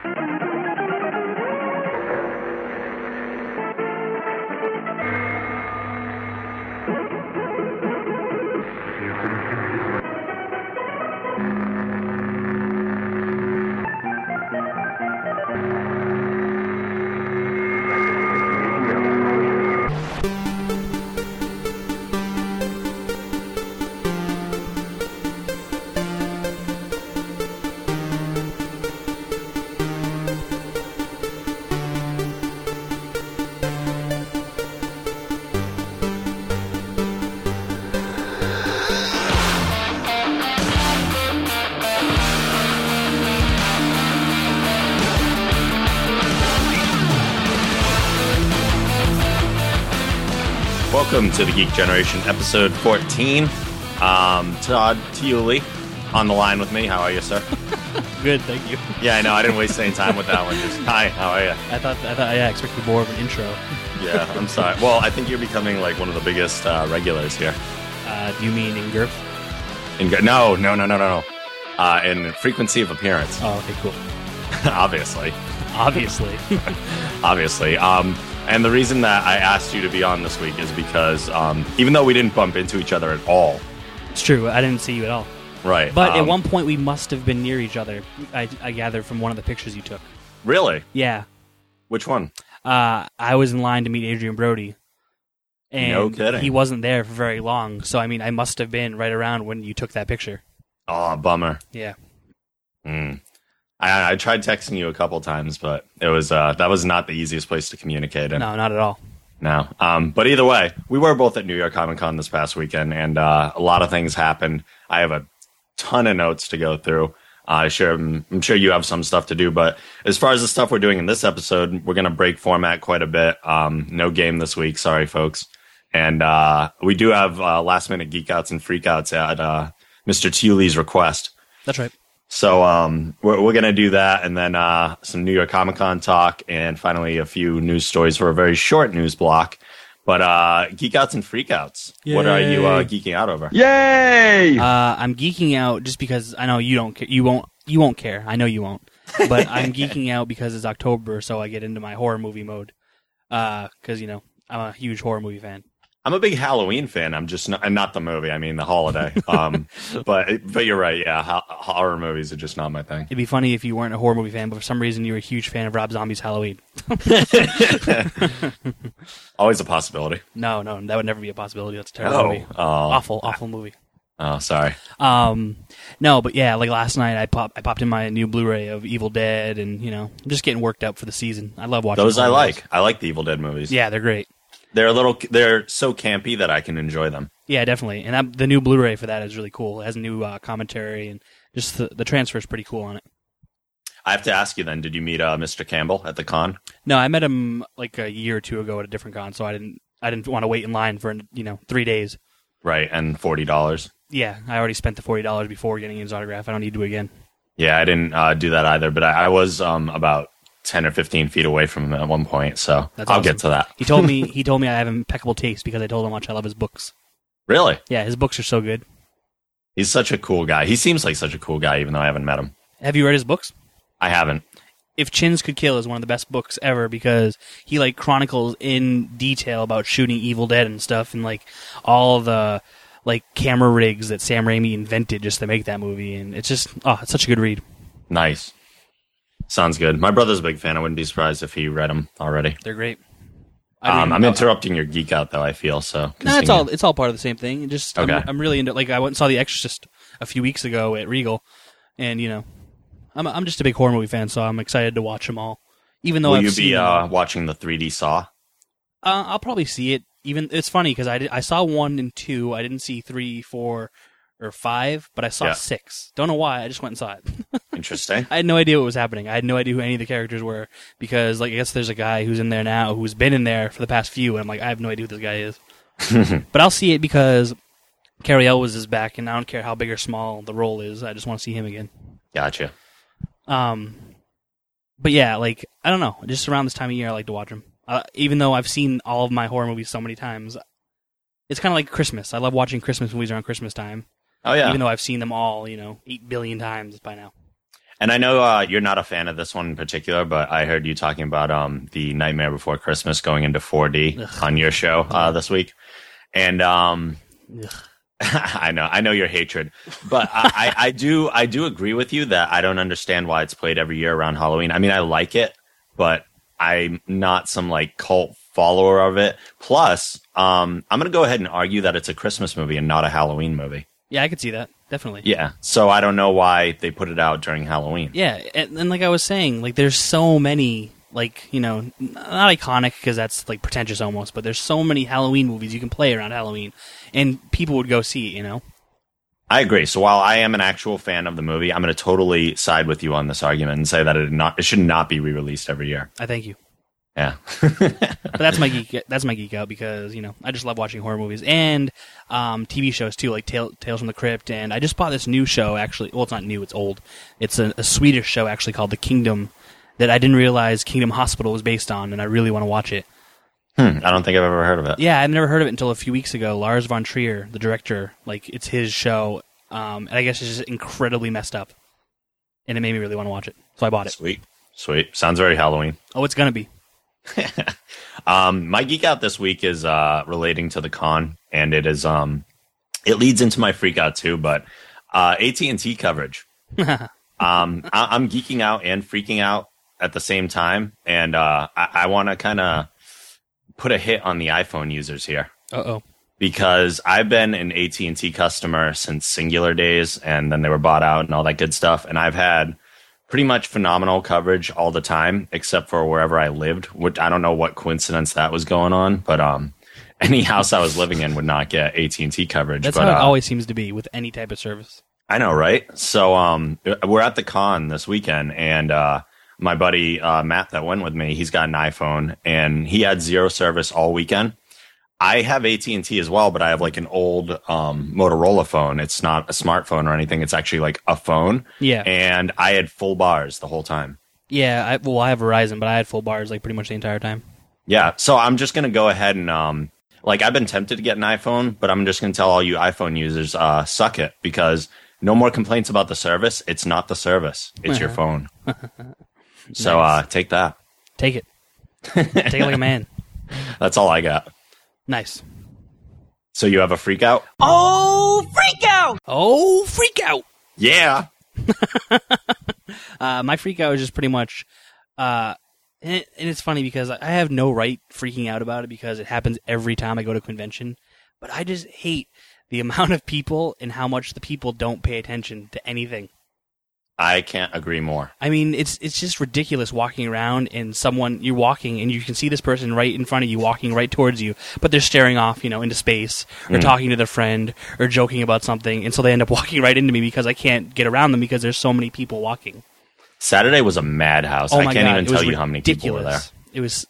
Welcome to the Geek Generation, episode 14. Todd Tiuli on the line with me. How are you, sir? Good, thank you. Yeah, I know. I didn't waste any time with that one. Just, hi, how are you? I thought I expected more of an intro. Yeah, I'm sorry. Well, I think you're becoming like one of the biggest regulars here. Do you mean in girth? No. In frequency of appearance. Oh, okay, cool. Obviously. Obviously. And the reason that I asked you to be on this week is because even though we didn't bump into each other at all. It's true. I didn't see you at all. Right. But at one point we must have been near each other. I gathered from one of the pictures you took. Really? Yeah. Which one? I was in line to meet Adrian Brody. And no kidding. He wasn't there for very long. So, I mean, I must have been right around when you took that picture. Oh, bummer. Yeah. I tried texting you a couple times, but it was that was not the easiest place to communicate in. No, not at all. No. But either way, we were both at New York Comic Con this past weekend, and a lot of things happened. I have a ton of notes to go through. I'm sure you have some stuff to do, but as far as the stuff we're doing in this episode, we're going to break format quite a bit. No game this week. Sorry, folks. And we do have last-minute geek-outs and freak-outs at Mr. Tiuli's request. That's right. So we're going to do that, and then some New York Comic Con talk, and finally a few news stories for a very short news block. But geek outs and freak outs. Yay. What are you geeking out over? Yay! I'm geeking out just because I know you don't care. You won't care. I know you won't. But I'm geeking out because it's October, so I get into my horror movie mode. Because I'm a huge horror movie fan. I'm a big Halloween fan. I'm just not the movie. I mean the holiday. But you're right. Yeah, horror movies are just not my thing. It'd be funny if you weren't a horror movie fan, but for some reason you were a huge fan of Rob Zombie's Halloween. Always a possibility. No, that would never be a possibility. That's a terrible movie. Awful movie. Oh, sorry. No, but yeah, like last night I popped in my new Blu-ray of Evil Dead, and I'm just getting worked up for the season. I love watching those. I like the Evil Dead movies. Yeah, they're great. They're so campy that I can enjoy them. Yeah, definitely. And the new Blu-ray for that is really cool. It has a new commentary, and just the transfer is pretty cool on it. I have to ask you then, did you meet Mr. Campbell at the con? No, I met him like a year or two ago at a different con, so I didn't want to wait in line for 3 days. Right, and $40. Yeah, I already spent the $40 before getting his autograph. I don't need to do it again. Yeah, I didn't do that either, but I was about 10 or 15 feet away from him at one point, so That's I'll awesome. Get to that. He told me I have impeccable taste because I told him how much I love his books. Really? Yeah, his books are so good. He's such a cool guy. He seems like such a cool guy, even though I haven't met him. Have you read his books? I haven't. If Chins Could Kill is one of the best books ever because he chronicles in detail about shooting Evil Dead and stuff, and all the camera rigs that Sam Raimi invented just to make that movie, and it's just it's such a good read. Nice. Sounds good. My brother's a big fan. I wouldn't be surprised if he read them already. They're great. I'm interrupting your geek out though. I feel so. No, it's all part of the same thing. Just okay. I'm really into. I went and saw The Exorcist a few weeks ago at Regal, and I'm just a big horror movie fan, so I'm excited to watch them all. Even though will you be watching the 3D Saw? I'll probably see it. Even it's funny because I saw 1 and 2. I didn't see 3, 4, or 5, but I saw 6. Don't know why. I just went and saw it. Interesting. I had no idea what was happening. I had no idea who any of the characters were because, I guess there's a guy who's in there now who's been in there for the past few, and I'm like, I have no idea who this guy is. But I'll see it because Cary Elwes is back, and I don't care how big or small the role is. I just want to see him again. Gotcha. But yeah, I don't know. Just around this time of year, I like to watch them. Even though I've seen all of my horror movies so many times, it's kind of like Christmas. I love watching Christmas movies around Christmas time. Oh, yeah. Even though I've seen them all, 8 billion times by now. And I know you're not a fan of this one in particular, but I heard you talking about the Nightmare Before Christmas going into 4D on your show this week. And I know your hatred, but I do agree with you that I don't understand why it's played every year around Halloween. I mean, I like it, but I'm not some like cult follower of it. Plus, I'm going to go ahead and argue that it's a Christmas movie and not a Halloween movie. Yeah, I could see that. Definitely. Yeah. So I don't know why they put it out during Halloween. Yeah. And like I was saying, like there's so many, like, you know, not iconic because that's like pretentious almost, but there's so many Halloween movies you can play around Halloween and people would go see it, you know? I agree. So while I am an actual fan of the movie, I'm going to totally side with you on this argument and say that it should not be re-released every year. I thank you. Yeah. But that's my geek out because, you know, I just love watching horror movies and TV shows too, like Tales from the Crypt. And I just bought this new show, actually. Well, it's not new, it's old. It's a Swedish show, actually, called The Kingdom, that I didn't realize Kingdom Hospital was based on, and I really want to watch it. I don't think I've ever heard of it. Yeah, I've never heard of it until a few weeks ago. Lars von Trier, the director, like, it's his show, and I guess it's just incredibly messed up. And it made me really want to watch it, so I bought it. Sweet. Sounds very Halloween. Oh, it's gonna be. My geek out this week is relating to the con, and it is it leads into my freak out too, but AT&T coverage. I'm geeking out and freaking out at the same time, and I want to kind of put a hit on the iPhone users here. Uh-oh. Because I've been an AT&T customer since Singular days, and then they were bought out and all that good stuff, and I've had pretty much phenomenal coverage all the time, except for wherever I lived, which I don't know what coincidence that was going on, but any house I was living in would not get AT&T coverage. That's how it always seems to be with any type of service. I know, right? So we're at the con this weekend, and my buddy Matt that went with me, he's got an iPhone, and he had zero service all weekend. I have AT&T as well, but I have like an old Motorola phone. It's not a smartphone or anything. It's actually like a phone. Yeah. And I had full bars the whole time. Yeah, I have Verizon, but I had full bars like pretty much the entire time. Yeah, so I'm just going to go ahead and, like, I've been tempted to get an iPhone, but I'm just going to tell all you iPhone users, suck it, because no more complaints about the service. It's not the service. It's your phone. So Nice. Take that. Take it. Take it like a man. That's all I got. Nice. So you have a freak out? Oh, freak out! Oh, freak out! Yeah. My freak out is just pretty much, and it's funny because I have no right freaking out about it because it happens every time I go to a convention, but I just hate the amount of people and how much the people don't pay attention to anything. I can't agree more. I mean, it's just ridiculous walking around and you're walking and you can see this person right in front of you walking right towards you, but they're staring off, you know, into space or talking to their friend or joking about something, and so they end up walking right into me because I can't get around them because there's so many people walking. Saturday was a madhouse. Oh I my can't God, even tell you how many people were there. It was,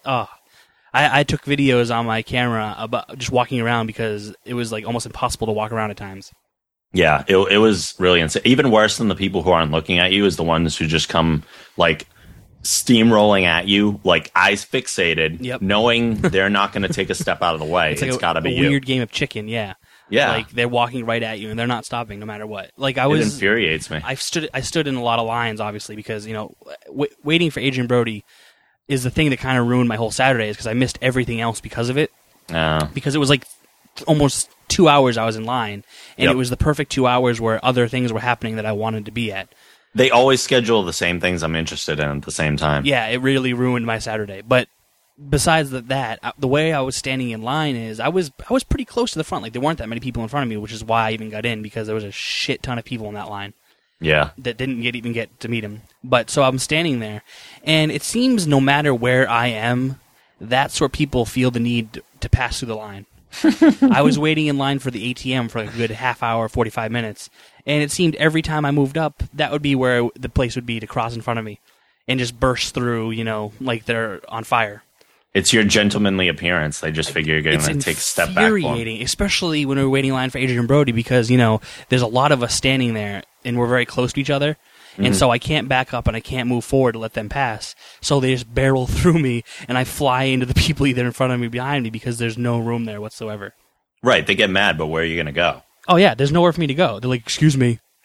I took videos on my camera about just walking around because it was like almost impossible to walk around at times. Yeah, it was really insane. Even worse than the people who aren't looking at you is the ones who just come like steamrolling at you, like eyes fixated, knowing they're not going to take a step out of the way. It's got to be you. Weird game of chicken, yeah. Yeah, like they're walking right at you and they're not stopping no matter what. Like it infuriates me. I stood in a lot of lines, obviously, because you know waiting for Adrian Brody is the thing that kind of ruined my whole Saturday, is because I missed everything else because of it. Because it was like almost 2 hours I was in line, and it was the perfect 2 hours where other things were happening that I wanted to be at. They always schedule the same things I'm interested in at the same time. Yeah, it really ruined my Saturday. But besides that, the way I was standing in line is I was pretty close to the front. Like there weren't that many people in front of me, which is why I even got in, because there was a shit ton of people in that line. Yeah. That didn't even get to meet him. But so I'm standing there, and it seems no matter where I am, that's where people feel the need to pass through the line. I was waiting in line for the ATM for like a good half hour, 45 minutes, and it seemed every time I moved up, that would be where the place would be to cross in front of me and just burst through, you know, like they're on fire. It's your gentlemanly appearance. They just figure you're going to take a step back. It's infuriating, especially when we're waiting in line for Adrian Brody, because, you know, there's a lot of us standing there, and we're very close to each other. And so I can't back up and I can't move forward to let them pass. So they just barrel through me, and I fly into the people either in front of me or behind me because there's no room there whatsoever. Right. They get mad, but where are you going to go? Oh, yeah. There's nowhere for me to go. They're like, excuse me.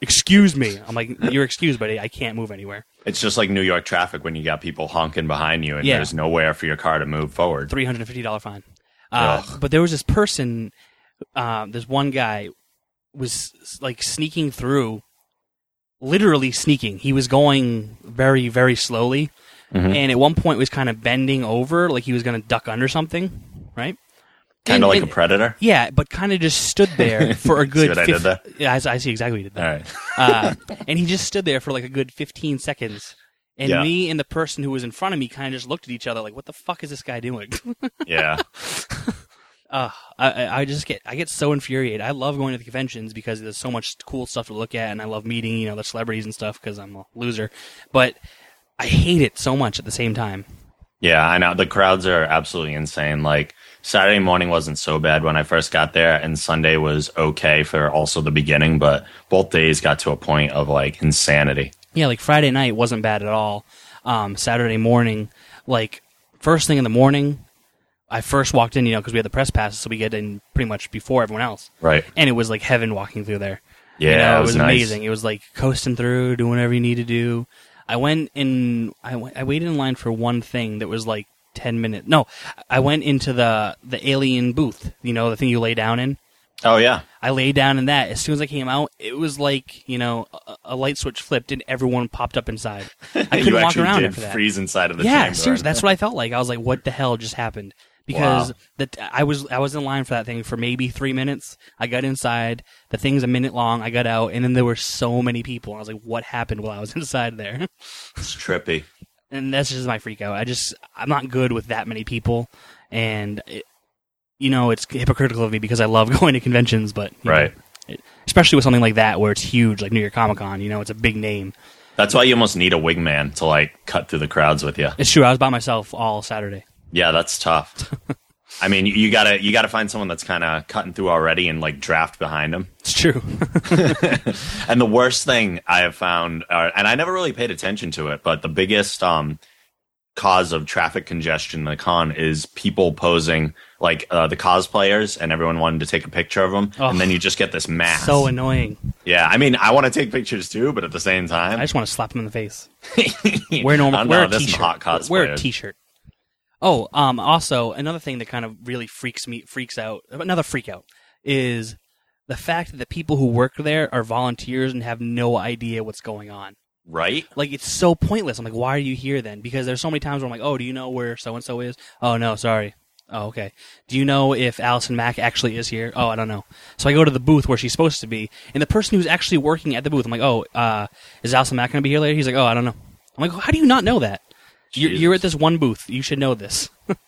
excuse me. I'm like, you're excused, buddy. I can't move anywhere. It's just like New York traffic when you got people honking behind you and Yeah. there's nowhere for your car to move forward. $350 fine. Ugh. But there was this person, this one guy was like sneaking through, literally sneaking. He was going very, very slowly. And at one point was kind of bending over like he was going to duck under something, right? Kind of like a predator? Yeah, but kind of just stood there for a good... See what I did there? Yeah, I see exactly what you did there. All right. And he just stood there for like a good 15 seconds. And Yeah. me and the person who was in front of me kind of just looked at each other like, what the fuck is this guy doing? Yeah. I get so infuriated. I love going to the conventions because there's so much cool stuff to look at, and I love meeting, the celebrities and stuff because I'm a loser. But I hate it so much at the same time. Yeah, I know. The crowds are absolutely insane. Like, Saturday morning wasn't so bad when I first got there, and Sunday was okay for also the beginning, but both days got to a point of, like, insanity. Yeah, like Friday night wasn't bad at all. Saturday morning, like, first thing in the morning, I first walked in, because we had the press passes, so we get in pretty much before everyone else. Right. And it was like heaven walking through there. Yeah, it was nice. amazing. It was like coasting through, doing whatever you need to do. I waited in line for one thing that was like 10 minutes. No, I went into the alien booth, the thing you lay down in. Oh, yeah. I laid down in that. As soon as I came out, it was like, a light switch flipped and everyone popped up inside. I couldn't You walk actually around did after that. freeze inside of the Yeah, chamber. seriously, that's what I felt like. I was like, what the hell just happened? Because Wow. I was in line for that thing for maybe 3 minutes. I got inside. The thing's a minute long. I got out, and then there were so many people. I was like, what happened while I was inside there? It's trippy. And that's just my freak out. I'm not good with that many people, and it's hypocritical of me because I love going to conventions, but Right. especially with something like that where it's huge, like New York Comic Con. It's a big name. That's why you almost need a wingman to, like, cut through the crowds with you. It's true. I was by myself all Saturday. Yeah, that's tough. I mean, you gotta find someone that's kind of cutting through already and, like, draft behind them. It's true. And the worst thing I have found, and I never really paid attention to it, but the biggest cause of traffic congestion in the con is people posing, like, the cosplayers, and everyone wanted to take a picture of them, and then you just get this mass. So annoying. Yeah, I mean, I want to take pictures too, but at the same time, I just want to slap him in the face. Wear Wear a this t-shirt. hot cosplayers. Wear a t-shirt. Oh, also another thing that kind of really freaks out. Another freak out is the fact that the people who work there are volunteers and have no idea what's going on. Right? Like, it's so pointless. I'm like, why are you here then? Because there's so many times where I'm like, oh, do you know where so and so is? Oh no, sorry. Oh, okay. Do you know if Allison Mack actually is here? Oh, I don't know. So I go to the booth where she's supposed to be, and the person who's actually working at the booth, I'm like, oh, is Allison Mack going to be here later? He's like, oh, I don't know. I'm like, how do you not know that? You're at this one booth. You should know this.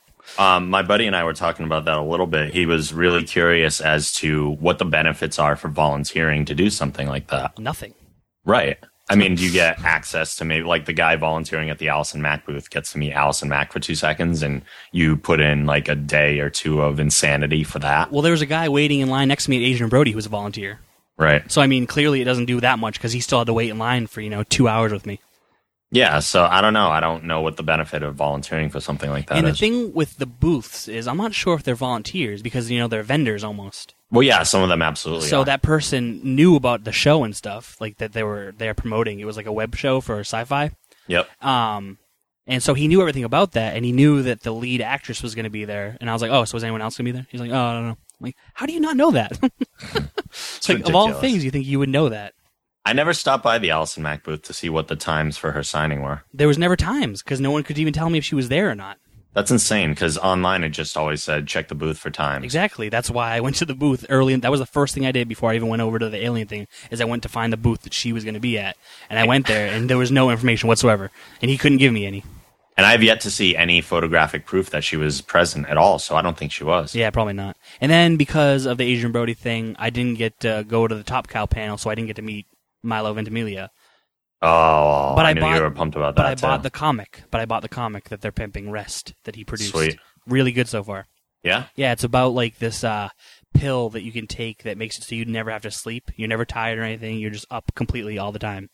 My buddy and I were talking about that a little bit. He was really curious as to what the benefits are for volunteering to do something like that. Nothing. Right. I mean, do you get access to maybe, like, the guy volunteering at the Allison Mack booth gets to meet Allison Mack for 2 seconds, and you put in, like, a day or two of insanity for that? Well, there was a guy waiting in line next to me at Adrian Brody who was a volunteer. Right. So, I mean, clearly it doesn't do that much because he still had to wait in line for, 2 hours with me. Yeah, so I don't know. I don't know what the benefit of volunteering for something like that And is. the thing with the booths is I'm not sure if they're volunteers because, they're vendors almost. Well, yeah, some of them absolutely So are. that person knew about the show and stuff, like that they're promoting. It was like a web show for sci-fi. Yep. And so he knew everything about that, and he knew that the lead actress was going to be there. And I was like, oh, so is anyone else going to be there? He's like, oh, I don't know. I'm like, how do you not know that? It's like, of all ridiculous. things, you think you would know that. I never stopped by the Allison Mack booth to see what the times for her signing were. There was never times because no one could even tell me if she was there or not. That's insane, because online it just always said, check the booth for times. Exactly. That's why I went to the booth early. That was the first thing I did before I even went over to the alien thing, is I went to find the booth that she was going to be at. And I went there, and there was no information whatsoever. And he couldn't give me any. And I have yet to see any photographic proof that she was present at all, so I don't think she was. Yeah, probably not. And then because of the Adrian Brody thing, I didn't get to go to the Top Cow panel, so I didn't get to meet Milo Ventimiglia. Oh, But I I knew bought- you were pumped about But that, I too. bought the comic. That they're pimping, Rest, that he produced. Sweet. Really good so far. Yeah? Yeah, it's about like this pill that you can take that makes it so you never have to sleep. You're never tired or anything. You're just up completely all the time.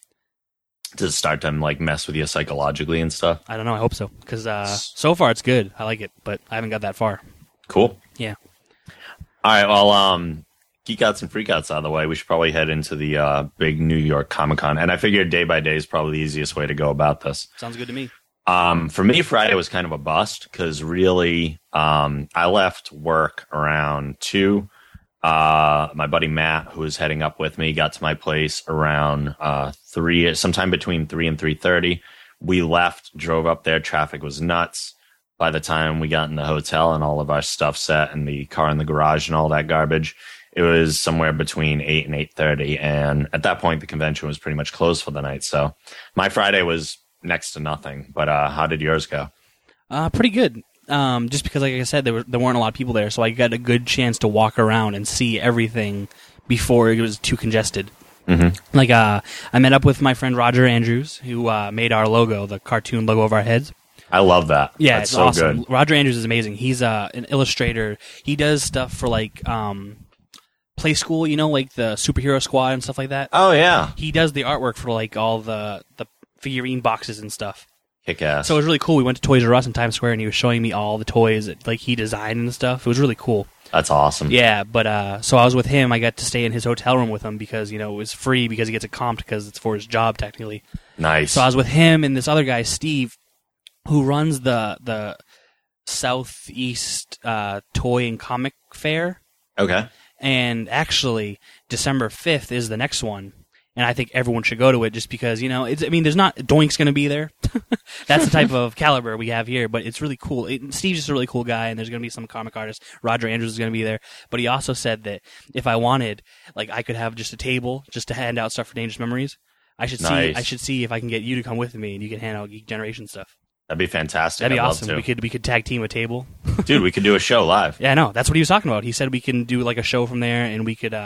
To start to, like, mess with you psychologically and stuff. I don't know. I hope so. Because so far it's good. I like it, but I haven't got that far. Cool. Yeah. All right, well, geek outs and freak outs out of the way, we should probably head into the big New York Comic Con. And I figured day by day is probably the easiest way to go about this. Sounds good to me. For me, Friday was kind of a bust because really, I left work around 2. My buddy Matt, who was heading up with me, got to my place around 3, sometime between 3 and 3:30. We left, drove up there. Traffic was nuts. By the time we got in the hotel and all of our stuff set and the car in the garage and all that garbage, it was somewhere between 8 and 8:30. And at that point, the convention was pretty much closed for the night. So my Friday was next to nothing. But how did yours go? Pretty good. Just because, like I said, there weren't a lot of people there, so I got a good chance to walk around and see everything before it was too congested. Mm-hmm. Like, I met up with my friend Roger Andrews, who made our logo, the cartoon logo of our heads. I love that. Yeah, That's it's so awesome. good. Roger Andrews is amazing. He's an illustrator. He does stuff for, like, Play School, like the Superhero Squad and stuff like that. Oh, yeah. He does the artwork for, like, all the figurine boxes and stuff. Kick ass. So it was really cool. We went to Toys R Us in Times Square, and he was showing me all the toys that like he designed and stuff. It was really cool. That's awesome. Yeah, but so I was with him. I got to stay in his hotel room with him because it was free because he gets a comp because it's for his job technically. Nice. So I was with him and this other guy, Steve, who runs the Southeast Toy and Comic Fair. Okay. And actually, December 5th is the next one. And I think everyone should go to it just because, there's not Doink's going to be there. That's the type of caliber we have here, but it's really cool. Steve's just a really cool guy, and there's going to be some comic artists. Roger Andrews is going to be there. But he also said that if I wanted, I could have just a table just to hand out stuff for Dangerous Memories. I should see if I can get you to come with me, and you can hand out Geek Generation stuff. That'd be fantastic. That'd be I'd awesome. love to. We could tag team a table. Dude, we could do a show live. Yeah, I know. That's what he was talking about. He said we can do a show from there, and we could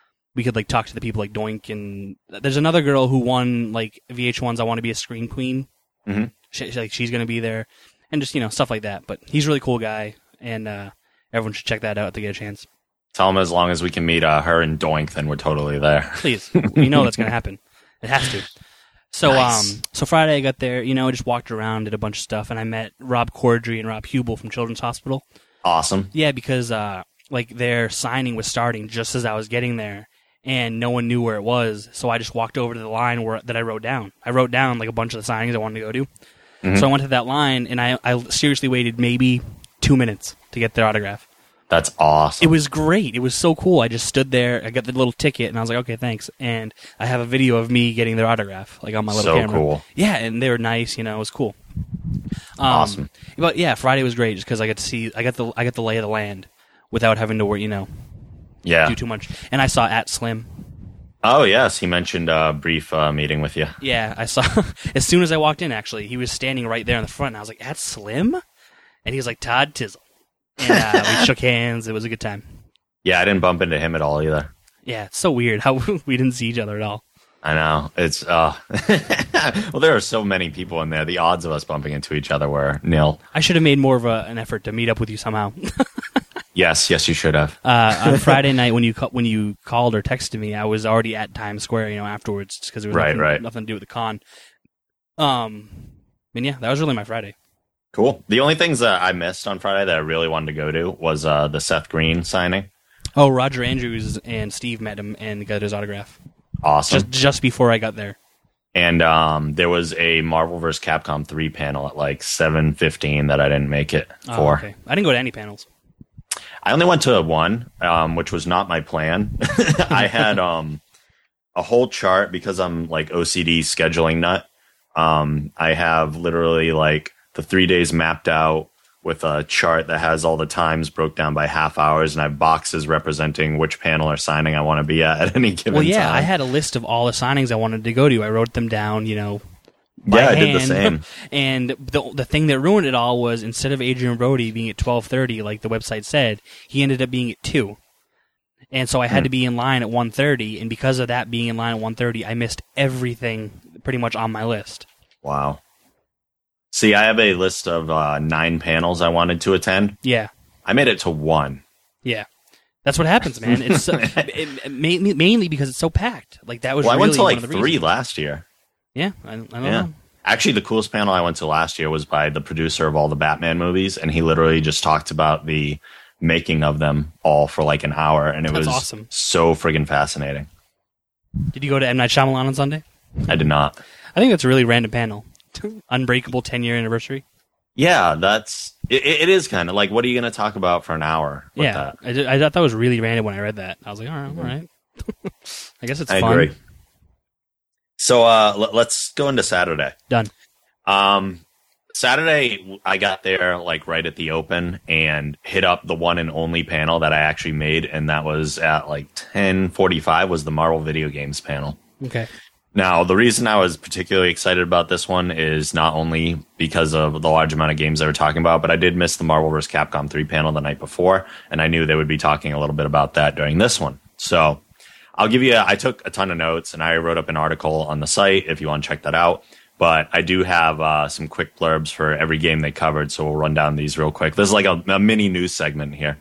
talk to the people like Doink, and there's another girl who won VH1's I Want to Be a Scream Queen. Mm-hmm. She's going to be there, and just stuff like that. But he's a really cool guy, and everyone should check that out if they get a chance. Tell him as long as we can meet her and Doink, then we're totally there. Please, we know that's going to happen. It has to. So Nice. So Friday I got there. Just walked around, did a bunch of stuff, and I met Rob Corddry and Rob Hubel from Children's Hospital. Awesome. Yeah, because their signing was starting just as I was getting there. And no one knew where it was, so I just walked over to the line that I wrote down. I wrote down a bunch of the signings I wanted to go to. Mm-hmm. So I went to that line, and I seriously waited maybe 2 minutes to get their autograph. That's awesome. It was great. It was so cool. I just stood there, I got the little ticket, and I was like, okay, thanks. And I have a video of me getting their autograph, on my little camera. So cool. Yeah, and they were nice. It was cool. Awesome. But yeah, Friday was great just because I got the lay of the land without having to worry, Yeah. do too much. And I saw @Slim. Oh, yes. He mentioned a brief meeting with you. Yeah, I saw. As soon as I walked in, actually, he was standing right there in the front, and I was like, @Slim? And he was like, Todd Tizzle. And we shook hands. It was a good time. Yeah, I didn't bump into him at all either. Yeah, it's so weird how we didn't see each other at all. I know. It's, well, there are so many people in there. The odds of us bumping into each other were nil. I should have made more of an effort to meet up with you somehow. Yes, you should have. On Friday night when you called or texted me, I was already at Times Square, afterwards, just because there was nothing to do with the con. And yeah, that was really my Friday. Cool. The only things that I missed on Friday that I really wanted to go to was the Seth Green signing. Oh, Roger Andrews and Steve met him and got his autograph. Awesome. Just before I got there. And there was a Marvel vs. Capcom 3 panel at 7:15 that I didn't make it for. Okay. I didn't go to any panels. I only went to one, which was not my plan. I had a whole chart because I'm OCD scheduling nut. I have literally the 3 days mapped out with a chart that has all the times broke down by half hours, and I have boxes representing which panel or signing I want to be at any given time. Well, yeah, I had a list of all the signings I wanted to go to. I wrote them down, by I hand. did the same. And the thing that ruined it all was instead of Adrian Brody being at 12:30, like the website said, he ended up being at 2. And so I had to be in line at 1:30, and because of that being in line at 1:30, I missed everything pretty much on my list. Wow. See, I have a list of 9 panels I wanted to attend. Yeah. I made it to 1. Yeah. That's what happens, man. It's mainly because it's so packed. That was I went to one of the 3 reasons. last year. Yeah, I don't know. Actually, the coolest panel I went to last year was by the producer of all the Batman movies, and he literally just talked about the making of them all for like an hour, and it That's was awesome. so friggin' fascinating. Did you go to M. Night Shyamalan on Sunday? I did not. I think that's a really random panel. Unbreakable 10-year anniversary. Yeah, it is kind of like, what are you going to talk about for an hour with Yeah, that? I thought that was really random when I read that. I was like, all right. I guess it's I fun. agree. So let's go into Saturday. Done. Saturday, I got there like right at the open and hit up the one and only panel that I actually made, and that was at like 10:45 was the Marvel video games panel. Okay. Now, the reason I was particularly excited about this one is not only because of the large amount of games they were talking about, but I did miss the Marvel vs. Capcom 3 panel the night before, and I knew they would be talking a little bit about that during this one. So I took a ton of notes, and I wrote up an article on the site if you want to check that out. But I do have some quick blurbs for every game they covered, so we'll run down these real quick. This is like a mini news segment here.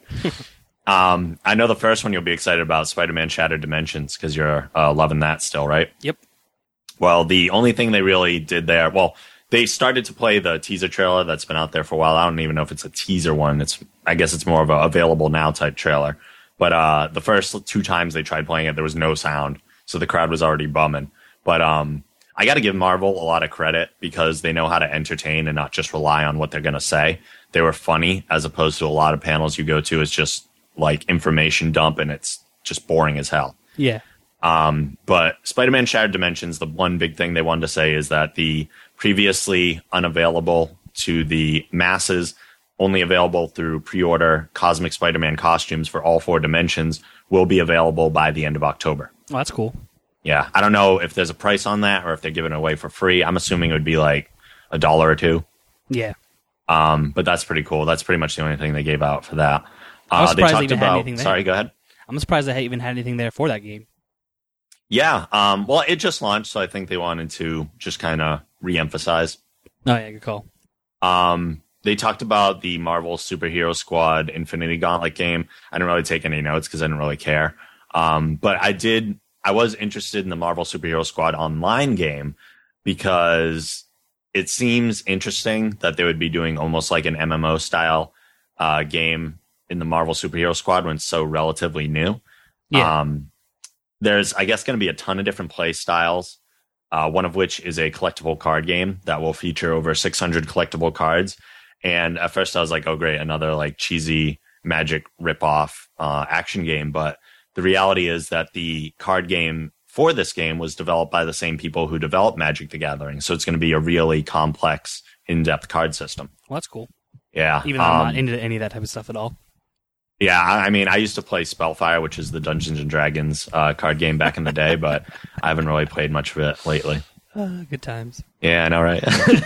I know the first one you'll be excited about, Spider-Man Shattered Dimensions, because you're loving that still, right? Yep. Well, the only thing they really did there, they started to play the teaser trailer that's been out there for a while. I don't even know if it's a teaser one. I guess it's more of a available now type trailer. But the first 2 times they tried playing it, there was no sound, so the crowd was already bumming. But I got to give Marvel a lot of credit because they know how to entertain and not just rely on what they're going to say. They were funny, as opposed to a lot of panels you go to. It's just like information dump, and it's just boring as hell. Yeah. But Spider-Man Shattered Dimensions, the one big thing they wanted to say is that the previously unavailable to the masses, only available through pre-order Cosmic Spider-Man costumes for all 4 dimensions will be available by the end of October. Oh, that's cool. Yeah, I don't know if there's a price on that or if they're giving it away for free. I'm assuming it would be like $1 or $2. Yeah. But that's pretty cool. That's pretty much the only thing they gave out for that. I was They surprised they talked even had about. anything there. Sorry, go ahead. I'm surprised they even had anything there for that game. Yeah. Well, it just launched, so I think they wanted to just kind of re-emphasize. Oh, yeah, good call. They talked about the Marvel Superhero Squad Infinity Gauntlet game. I didn't really take any notes because I didn't really care. But I was interested in the Marvel Superhero Squad online game because it seems interesting that they would be doing almost like an MMO style game in the Marvel Superhero Squad when it's so relatively new. Yeah. There's, I guess, going to be a ton of different play styles, one of which is a collectible card game that will feature over 600 collectible cards. And at first I was like, oh, great, another like cheesy Magic ripoff action game. But the reality is that the card game for this game was developed by the same people who developed Magic the Gathering. So it's going to be a really complex, in-depth card system. Well, that's cool. Yeah. Even though I'm not into any of that type of stuff at all. Yeah, I mean, I used to play Spellfire, which is the Dungeons and Dragons card game back in the day, but I haven't really played much of it lately. Good times. Yeah, I know, right?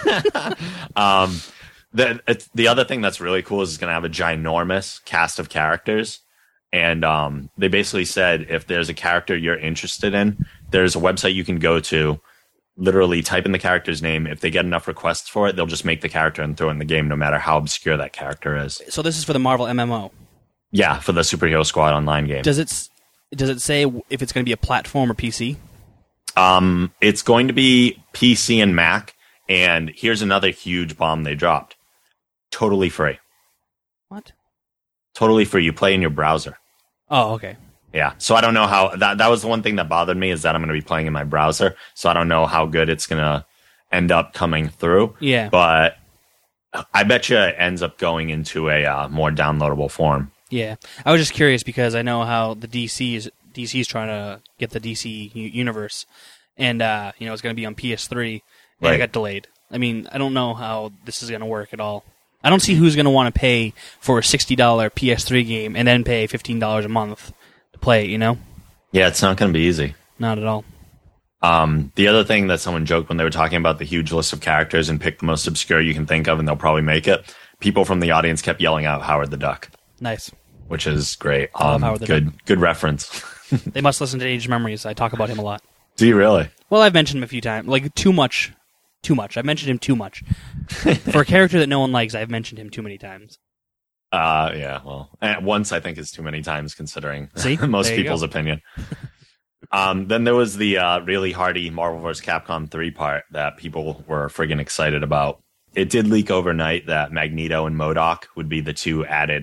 The other thing that's really cool is it's going to have a ginormous cast of characters. And they basically said if there's a character you're interested in, there's a website you can go to, literally type in the character's name. If they get enough requests for it, they'll just make the character and throw it in the game, no matter how obscure that character is. So this is for the Marvel MMO. Yeah, for the Superhero Squad online game. Does it say if it's going to be a platform or PC? It's going to be PC and Mac. And here's another huge bomb they dropped. Totally free. What? Totally free. You play in your browser. Oh, okay. Yeah. So I don't know how that was the one thing that bothered me is that I'm going to be playing in my browser. So I don't know how good it's going to end up coming through. Yeah. But I bet you it ends up going into a more downloadable form. Yeah. I was just curious because I know how the DC's trying to get the DC universe, and it's going to be on PS3, and it got delayed. I mean, I don't know how this is going to work at all. I don't see who's going to want to pay for a $60 PS3 game and then pay $15 a month to play it, you know? Yeah, it's not going to be easy. Not at all. The other thing that someone joked when they were talking about the huge list of characters and pick the most obscure you can think of and they'll probably make it, people from the audience kept yelling out Howard the Duck. Nice. Which is great. I love Howard the Duck. Good reference. They must listen to Age Memories. I talk about him a lot. Do you really? Well, I've mentioned him a few times. Like, too much. I've mentioned him too much. For a character that no one likes, I've mentioned him too many times. Yeah, well, once I think is too many times considering See? most people's opinion. Then there was the really hardy Marvel vs. Capcom 3 part that people were friggin' excited about. It did leak overnight that Magneto and MODOK would be the 2 added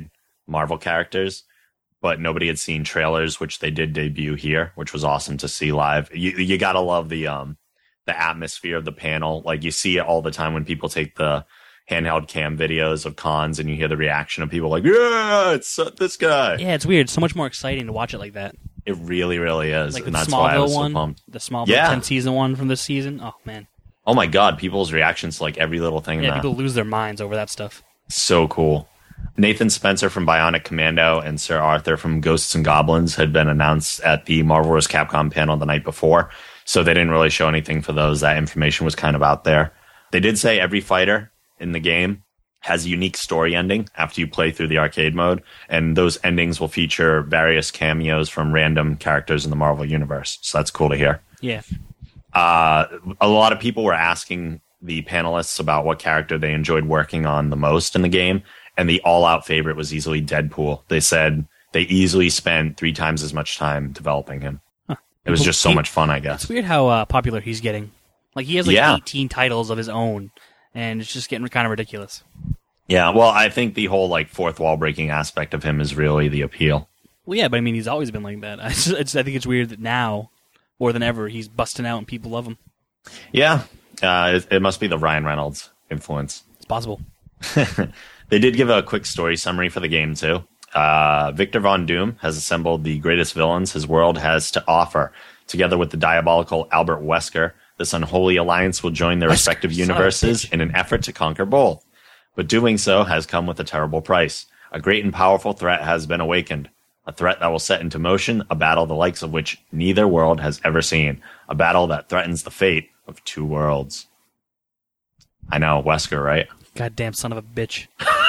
Marvel characters, but nobody had seen trailers, which they did debut here, which was awesome to see live. You gotta love the atmosphere of the panel. Like, you see it all the time when people take the handheld cam videos of cons, and you hear the reaction of people like, yeah, it's this guy. Yeah, it's weird. It's so much more exciting to watch it like that. It really, really is. Like and the that's why I was Smallville one, so pumped. the Smallville 10th season one from this season. Oh, man. Oh my god, people's reactions to like every little thing. Yeah, people lose their minds over that stuff. So cool. Nathan Spencer from Bionic Commando and Sir Arthur from Ghosts and Goblins had been announced at the Marvel vs. Capcom panel the night before, so they didn't really show anything for those. That information was kind of out there. They did say every fighter in the game has a unique story ending after you play through the arcade mode, and those endings will feature various cameos from random characters in the Marvel Universe, so that's cool to hear. Yeah. A lot of people were asking the panelists about what character they enjoyed working on the most in the game, and the all-out favorite was easily Deadpool. They said they easily spent 3 times as much time developing him. Huh. It was just so much fun, I guess. It's weird how popular he's getting. Like, he has 18 titles of his own, and it's just getting kind of ridiculous. Yeah, well, I think the whole like fourth wall breaking aspect of him is really the appeal. Well, yeah, but I mean, he's always been like that. I think it's weird that now, more than ever, he's busting out and people love him. Yeah, it must be the Ryan Reynolds influence. It's possible. They did give a quick story summary for the game, too. Victor Von Doom has assembled the greatest villains his world has to offer. Together with the diabolical Albert Wesker, this unholy alliance will join their respective universes in an effort to conquer both. But doing so has come with a terrible price. A great and powerful threat has been awakened. A threat that will set into motion a battle the likes of which neither world has ever seen. A battle that threatens the fate of 2 worlds. I know, Wesker, right? Goddamn son of a bitch.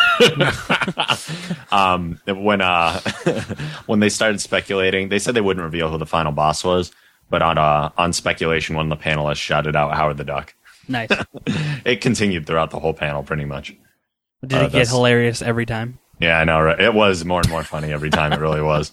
When they started speculating, they said they wouldn't reveal who the final boss was, but on speculation, one of the panelists shouted out Howard the Duck. Nice. It continued throughout the whole panel, pretty much. Did it get hilarious every time? Yeah, I know, right? It was more and more funny every time. It really was.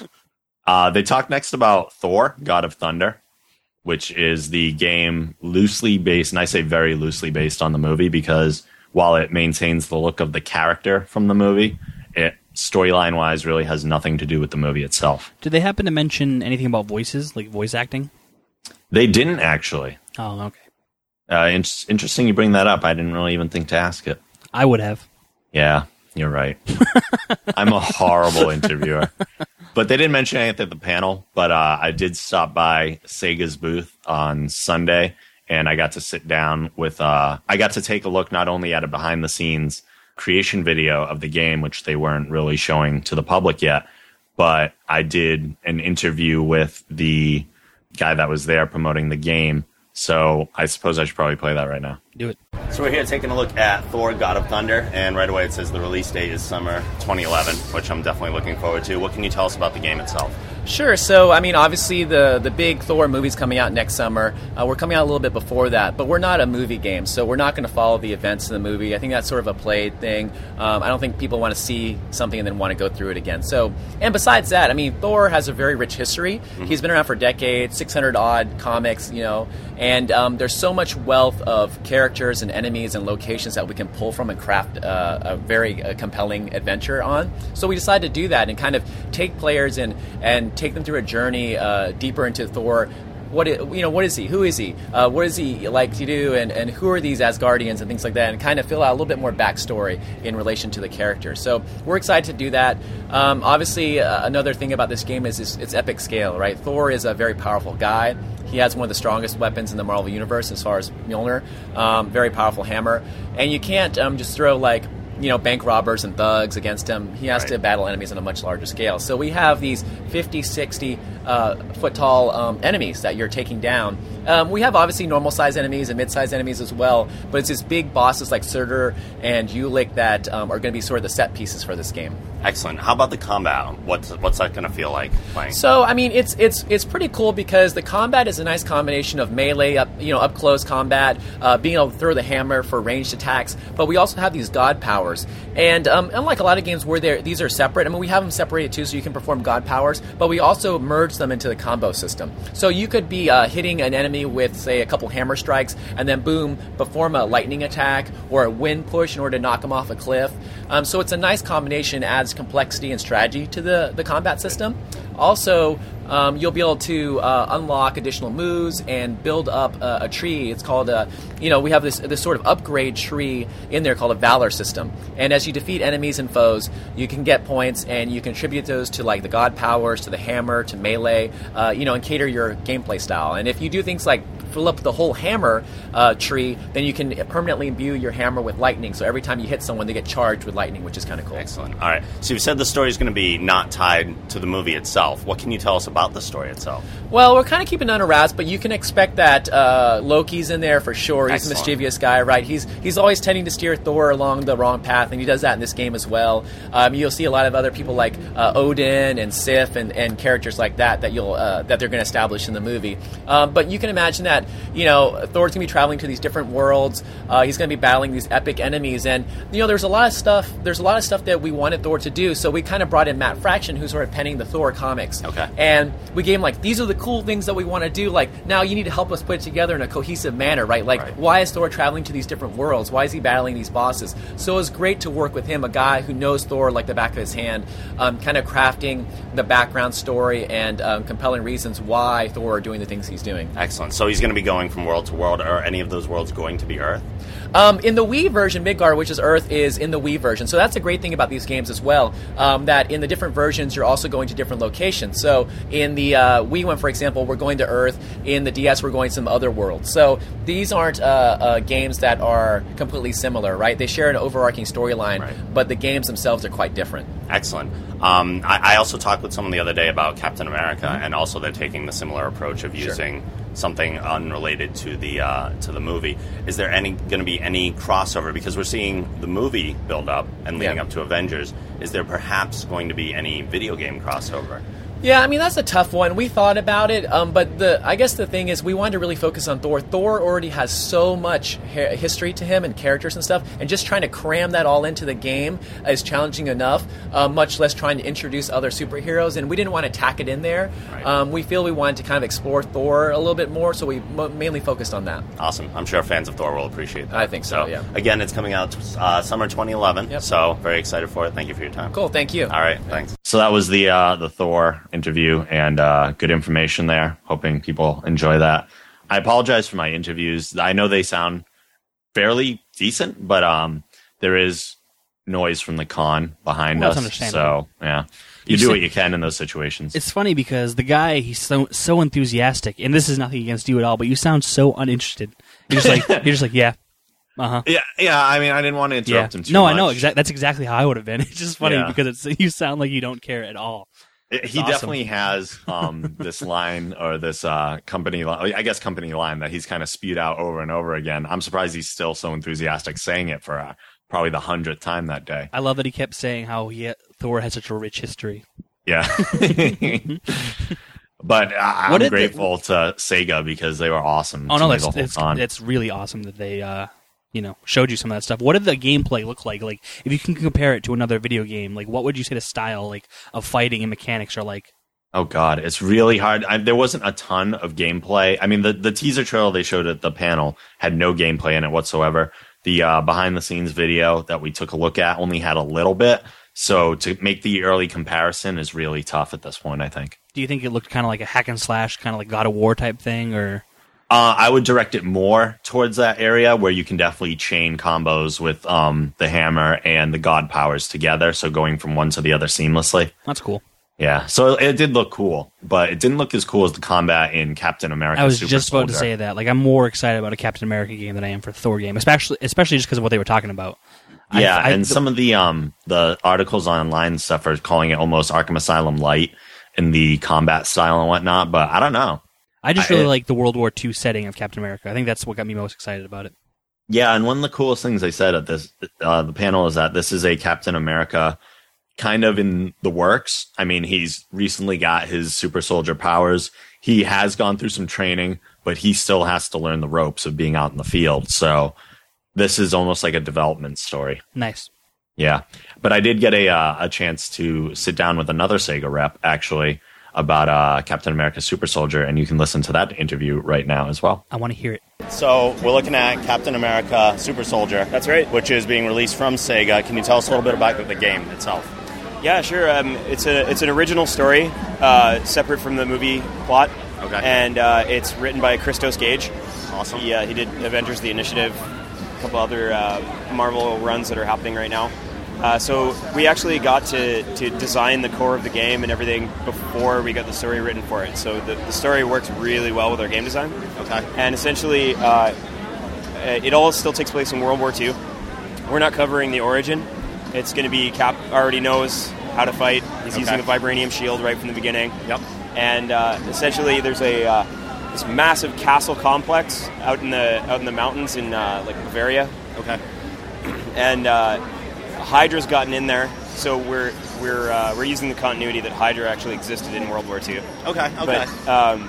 They talked next about Thor, God of Thunder, which is the game loosely based, and I say very loosely based on the movie, because while it maintains the look of the character from the movie, it storyline-wise really has nothing to do with the movie itself. Did they happen to mention anything about voices, like voice acting? They didn't, actually. Oh, okay. Interesting you bring that up. I didn't really even think to ask it. I would have. Yeah, you're right. I'm a horrible interviewer. But they didn't mention anything at the panel, but I did stop by Sega's booth on Sunday, and I got to sit down with... I got to take a look not only at a behind-the-scenes creation video of the game, which they weren't really showing to the public yet, but I did an interview with the guy that was there promoting the game. So I suppose I should probably play that right now. Do it. So we're here taking a look at Thor, God of Thunder, and right away it says the release date is summer 2011, which I'm definitely looking forward to. What can you tell us about the game itself? Sure. So, I mean, obviously the big Thor movie's coming out next summer. We're coming out a little bit before that, but we're not a movie game, so we're not going to follow the events in the movie. I think that's sort of a played thing. I don't think people want to see something and then want to go through it again. So, and besides that, I mean, Thor has a very rich history. Mm-hmm. He's been around for decades, 600-odd comics, and there's so much wealth of characters and enemies and locations that we can pull from and craft a very compelling adventure on. So we decided to do that and kind of take players and take them through a journey deeper into Thor. What is he? Who is he? What does he like to do? And who are these Asgardians and things like that? And kind of fill out a little bit more backstory in relation to the character. So we're excited to do that. Obviously, another thing about this game is its epic scale, right? Thor is a very powerful guy. He has one of the strongest weapons in the Marvel Universe as far as Mjolnir. Very powerful hammer. And you can't just throw bank robbers and thugs against him. He has to battle enemies on a much larger scale. So we have these 50, 60 foot tall enemies that you're taking down. We have obviously normal size enemies and mid-sized enemies as well, but it's these big bosses like Surtur and Ulik that are going to be sort of the set pieces for this game. Excellent. How about the combat? What's that going to feel like playing? So, I mean, it's pretty cool because the combat is a nice combination of melee, up close combat, being able to throw the hammer for ranged attacks, but we also have these god powers powers. And unlike a lot of games where these are separate, I mean, we have them separated too, so you can perform god powers, but we also merge them into the combo system. So you could be hitting an enemy with, say, a couple hammer strikes, and then boom, perform a lightning attack or a wind push in order to knock them off a cliff. So it's a nice combination, adds complexity and strategy to the combat system. Also, you'll be able to unlock additional moves and build up a tree. It's called we have this sort of upgrade tree in there called a Valor system. And as you defeat enemies and foes, you can get points, and you contribute those to like the god powers, to the hammer, to melee, and cater your gameplay style. And if you do things like fill up the whole hammer tree, then you can permanently imbue your hammer with lightning. So every time you hit someone, they get charged with lightning, which is kind of cool. Excellent. All right. So you've said the story is going to be not tied to the movie itself. What can you tell us about the story itself? Well, we're kind of keeping it under wraps, but you can expect that Loki's in there for sure. He's Excellent. a mischievous guy, right? He's always tending to steer Thor along the wrong path, and he does that in this game as well. You'll see a lot of other people like Odin and Sif and characters like that that they're going to establish in the movie. But you can imagine that Thor's going to be traveling to these different worlds. He's going to be battling these epic enemies, and there's a lot of stuff. There's a lot of stuff that we wanted Thor to do, so we kind of brought in Matt Fraction, who's sort of penning the Thor comics. Okay. And we gave him these are the cool things that we want to do. Like, now you need to help us put it together in a cohesive manner, right? Like, Why is Thor traveling to these different worlds? Why is he battling these bosses? So it was great to work with him, a guy who knows Thor like the back of his hand, kind of crafting the background story and compelling reasons why Thor are doing the things he's doing. Excellent. So he's going to be going from world to world. Are any of those worlds going to be Earth? In the Wii version, Midgard, which is Earth, is in the Wii version. So that's a great thing about these games as well, that in the different versions, you're also going to different locations. So in the Wii one, for example, we're going to Earth. In the DS, we're going to some other worlds. So these aren't games that are completely similar, right? They share an overarching storyline, but the games themselves are quite different. Excellent. I also talked with someone the other day about Captain America, and also they're taking the similar approach of using something unrelated to the movie. Is there going to be any crossover? Because we're seeing the movie build up and leading up to Avengers. Is there perhaps going to be any video game crossover? Yeah, I mean, that's a tough one. We thought about it, but I guess the thing is we wanted to really focus on Thor. Thor already has so much history to him and characters and stuff, and just trying to cram that all into the game is challenging enough, much less trying to introduce other superheroes, and we didn't want to tack it in there. Right. We feel we wanted to kind of explore Thor a little bit more, so we mainly focused on that. Awesome. I'm sure fans of Thor will appreciate that. I think so, yeah. Again, it's coming out summer 2011, so very excited for it. Thank you for your time. Cool, thank you. All right, thanks. So that was the Thor interview, and good information there. Hoping people enjoy that. I apologize for my interviews. I know they sound fairly decent, but there is noise from the con behind us. So yeah, you do what you can in those situations. It's funny because the guy, he's so enthusiastic, and this is nothing against you at all, but you sound so uninterested. You're just like yeah. Uh-huh. Yeah. I mean, I didn't want to interrupt him too much. No, I know. That's exactly how I would have been. It's just funny because you sound like you don't care at all. He awesome. Definitely has this line or this company line that he's kind of spewed out over and over again. I'm surprised he's still so enthusiastic saying it for probably the 100th time that day. I love that he kept saying how Thor has such a rich history. Yeah. But I'm grateful to Sega because they were awesome. Oh, no, that's really awesome that they showed you some of that stuff. What did the gameplay look like? Like, if you can compare it to another video game, like, what would you say the style of fighting and mechanics are like? Oh God, it's really hard. There wasn't a ton of gameplay. I mean, the teaser trailer they showed at the panel had no gameplay in it whatsoever. The behind the scenes video that we took a look at only had a little bit. So to make the early comparison is really tough at this point, I think. Do you think it looked kind of like a hack and slash, kind of like God of War type thing, or? I would direct it more towards that area where you can definitely chain combos with the hammer and the god powers together, so going from one to the other seamlessly. That's cool. Yeah, so it did look cool, but it didn't look as cool as the combat in Captain America. I was just about to say that. Like, I'm more excited about a Captain America game than I am for a Thor game, especially just because of what they were talking about. Yeah, some of the articles online and stuff are calling it almost Arkham Asylum Light in the combat style and whatnot, but I don't know. I just really like the World War II setting of Captain America. I think that's what got me most excited about it. Yeah, and one of the coolest things they said at this the panel is that this is a Captain America kind of in the works. I mean, he's recently got his super soldier powers. He has gone through some training, but he still has to learn the ropes of being out in the field. So this is almost like a development story. Nice. Yeah, but I did get a chance to sit down with another Sega rep, actually, about Captain America Super Soldier, and you can listen to that interview right now as well. I want to hear it. So we're looking at Captain America Super Soldier. That's right. Which is being released from Sega. Can you tell us a little bit about the game itself? Yeah, sure. It's an original story, separate from the movie plot. Okay. And it's written by Christos Gage. Awesome. He did Avengers: The Initiative, a couple other Marvel runs that are happening right now. So we actually got to design the core of the game and everything before we got the story written for it. So the story works really well with our game design. Okay. And essentially, it all still takes place in World War II. We're not covering the origin. It's going to be Cap already knows how to fight. He's using a vibranium shield right from the beginning. Yep. And essentially, there's this massive castle complex out in the mountains in like Bavaria. Okay. And Hydra's gotten in there, so we're using the continuity that Hydra actually existed in World War II. Okay. But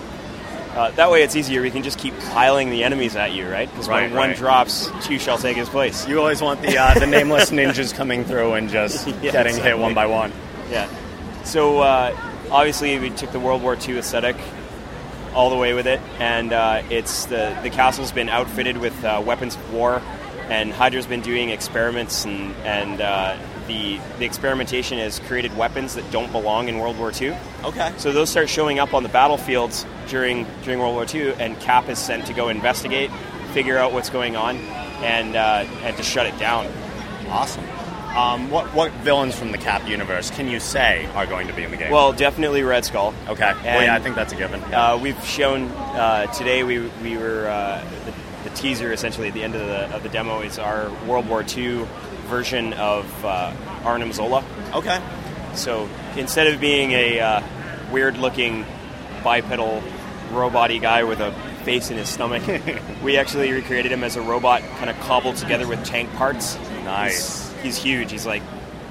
that way it's easier. We can just keep piling the enemies at you, right? Because when one drops, two shall take his place. You always want the nameless ninjas coming through and just getting hit one by one. Yeah. So obviously we took the World War II aesthetic all the way with it, and it's the castle's been outfitted with weapons of war, and Hydra's been doing experiments, and the experimentation has created weapons that don't belong in World War II. Okay. So those start showing up on the battlefields during World War II, and Cap is sent to go investigate, figure out what's going on, and to shut it down. Awesome. What villains from the Cap universe can you say are going to be in the game? Well, definitely Red Skull. Okay. Well, yeah, I think that's a given. We've shown today. We were the teaser essentially at the end of the demo is our World War II version of Arnim Zola. Okay. So instead of being a weird-looking bipedal robot-y guy with a face in his stomach, we actually recreated him as a robot kind of cobbled together with tank parts. Nice. He's huge. He's like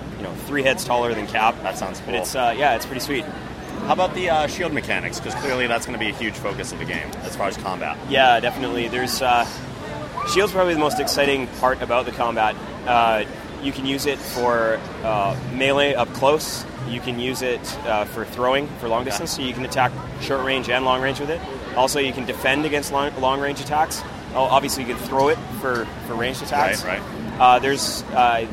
3 heads taller than Cap. That sounds cool. But it's pretty sweet. How about the shield mechanics? Because clearly that's going to be a huge focus of the game as far as combat. Yeah, definitely. There's shield's probably the most exciting part about the combat. You can use it for melee up close. You can use it for throwing for long distance, so you can attack short range and long range with it. Also, you can defend against long range attacks. Obviously, you can throw it for ranged attacks. Right. There's about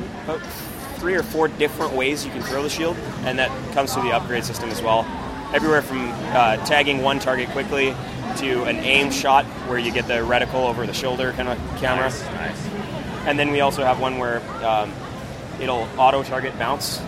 3 or 4 different ways you can throw the shield, and that comes through the upgrade system as well. Everywhere from tagging one target quickly to an aim shot where you get the reticle over the shoulder kind of camera. Nice. And then we also have one where it'll auto-target bounce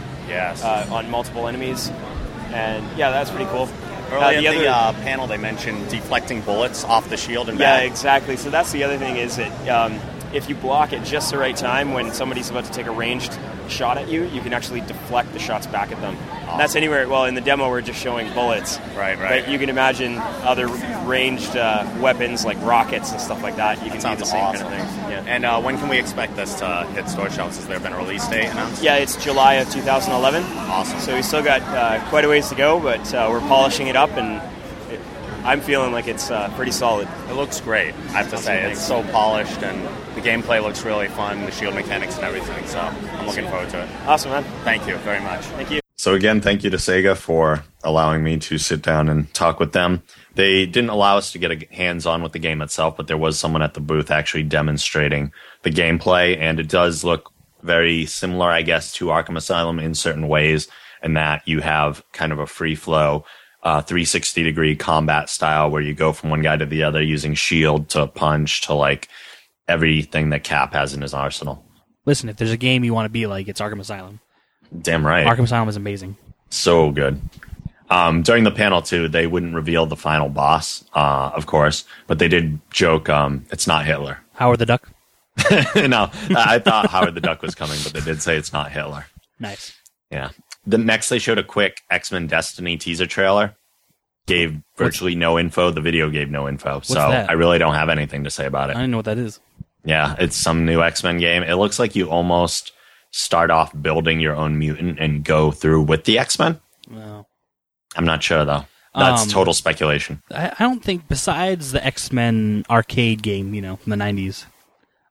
on multiple enemies. And yeah, that's pretty cool. Earlier in the panel, they mentioned deflecting bullets off the shield and back. Yeah, exactly. So that's the other thing is that if you block at just the right time when somebody's about to take a ranged shot at you, you can actually deflect the shots back at them. Awesome. And that's anywhere. Well, in the demo, we're just showing bullets. Right. But you can imagine other ranged weapons like rockets and stuff like that. You can do the same awesome. kind of thing. Yeah. And when can we expect this to hit store shelves? Has there been a release date announced? Yeah, it's July of 2011. Awesome. So we still got quite a ways to go, but we're polishing it up, and I'm feeling like it's pretty solid. It looks great, I have to say. It's so polished, and the gameplay looks really fun, the shield mechanics and everything, so I'm looking forward to it. Awesome, man. Thank you very much. Thank you. So again, thank you to Sega for allowing me to sit down and talk with them. They didn't allow us to get hands-on with the game itself, but there was someone at the booth actually demonstrating the gameplay, and it does look very similar, I guess, to Arkham Asylum in certain ways, in that you have kind of a free-flow 360-degree combat style where you go from one guy to the other using shield to punch to like everything that Cap has in his arsenal. Listen, if there's a game you want to be like, it's Arkham Asylum. Damn right. Arkham Asylum is amazing. So good. During the panel, too, they wouldn't reveal the final boss, of course, but they did joke, it's not Hitler. Howard the Duck? No, I thought Howard the Duck was coming, but they did say it's not Hitler. Nice. Yeah. The next, they showed a quick X-Men Destiny teaser trailer. Gave virtually no info. The video gave no info. So that? I really don't have anything to say about I it. don't know what that is. Yeah, it's some new X-Men game. It looks like you almost start off building your own mutant and go through with the X-Men. No. I'm not sure, though. That's total speculation. I don't think, besides the X-Men arcade game, from the 90s,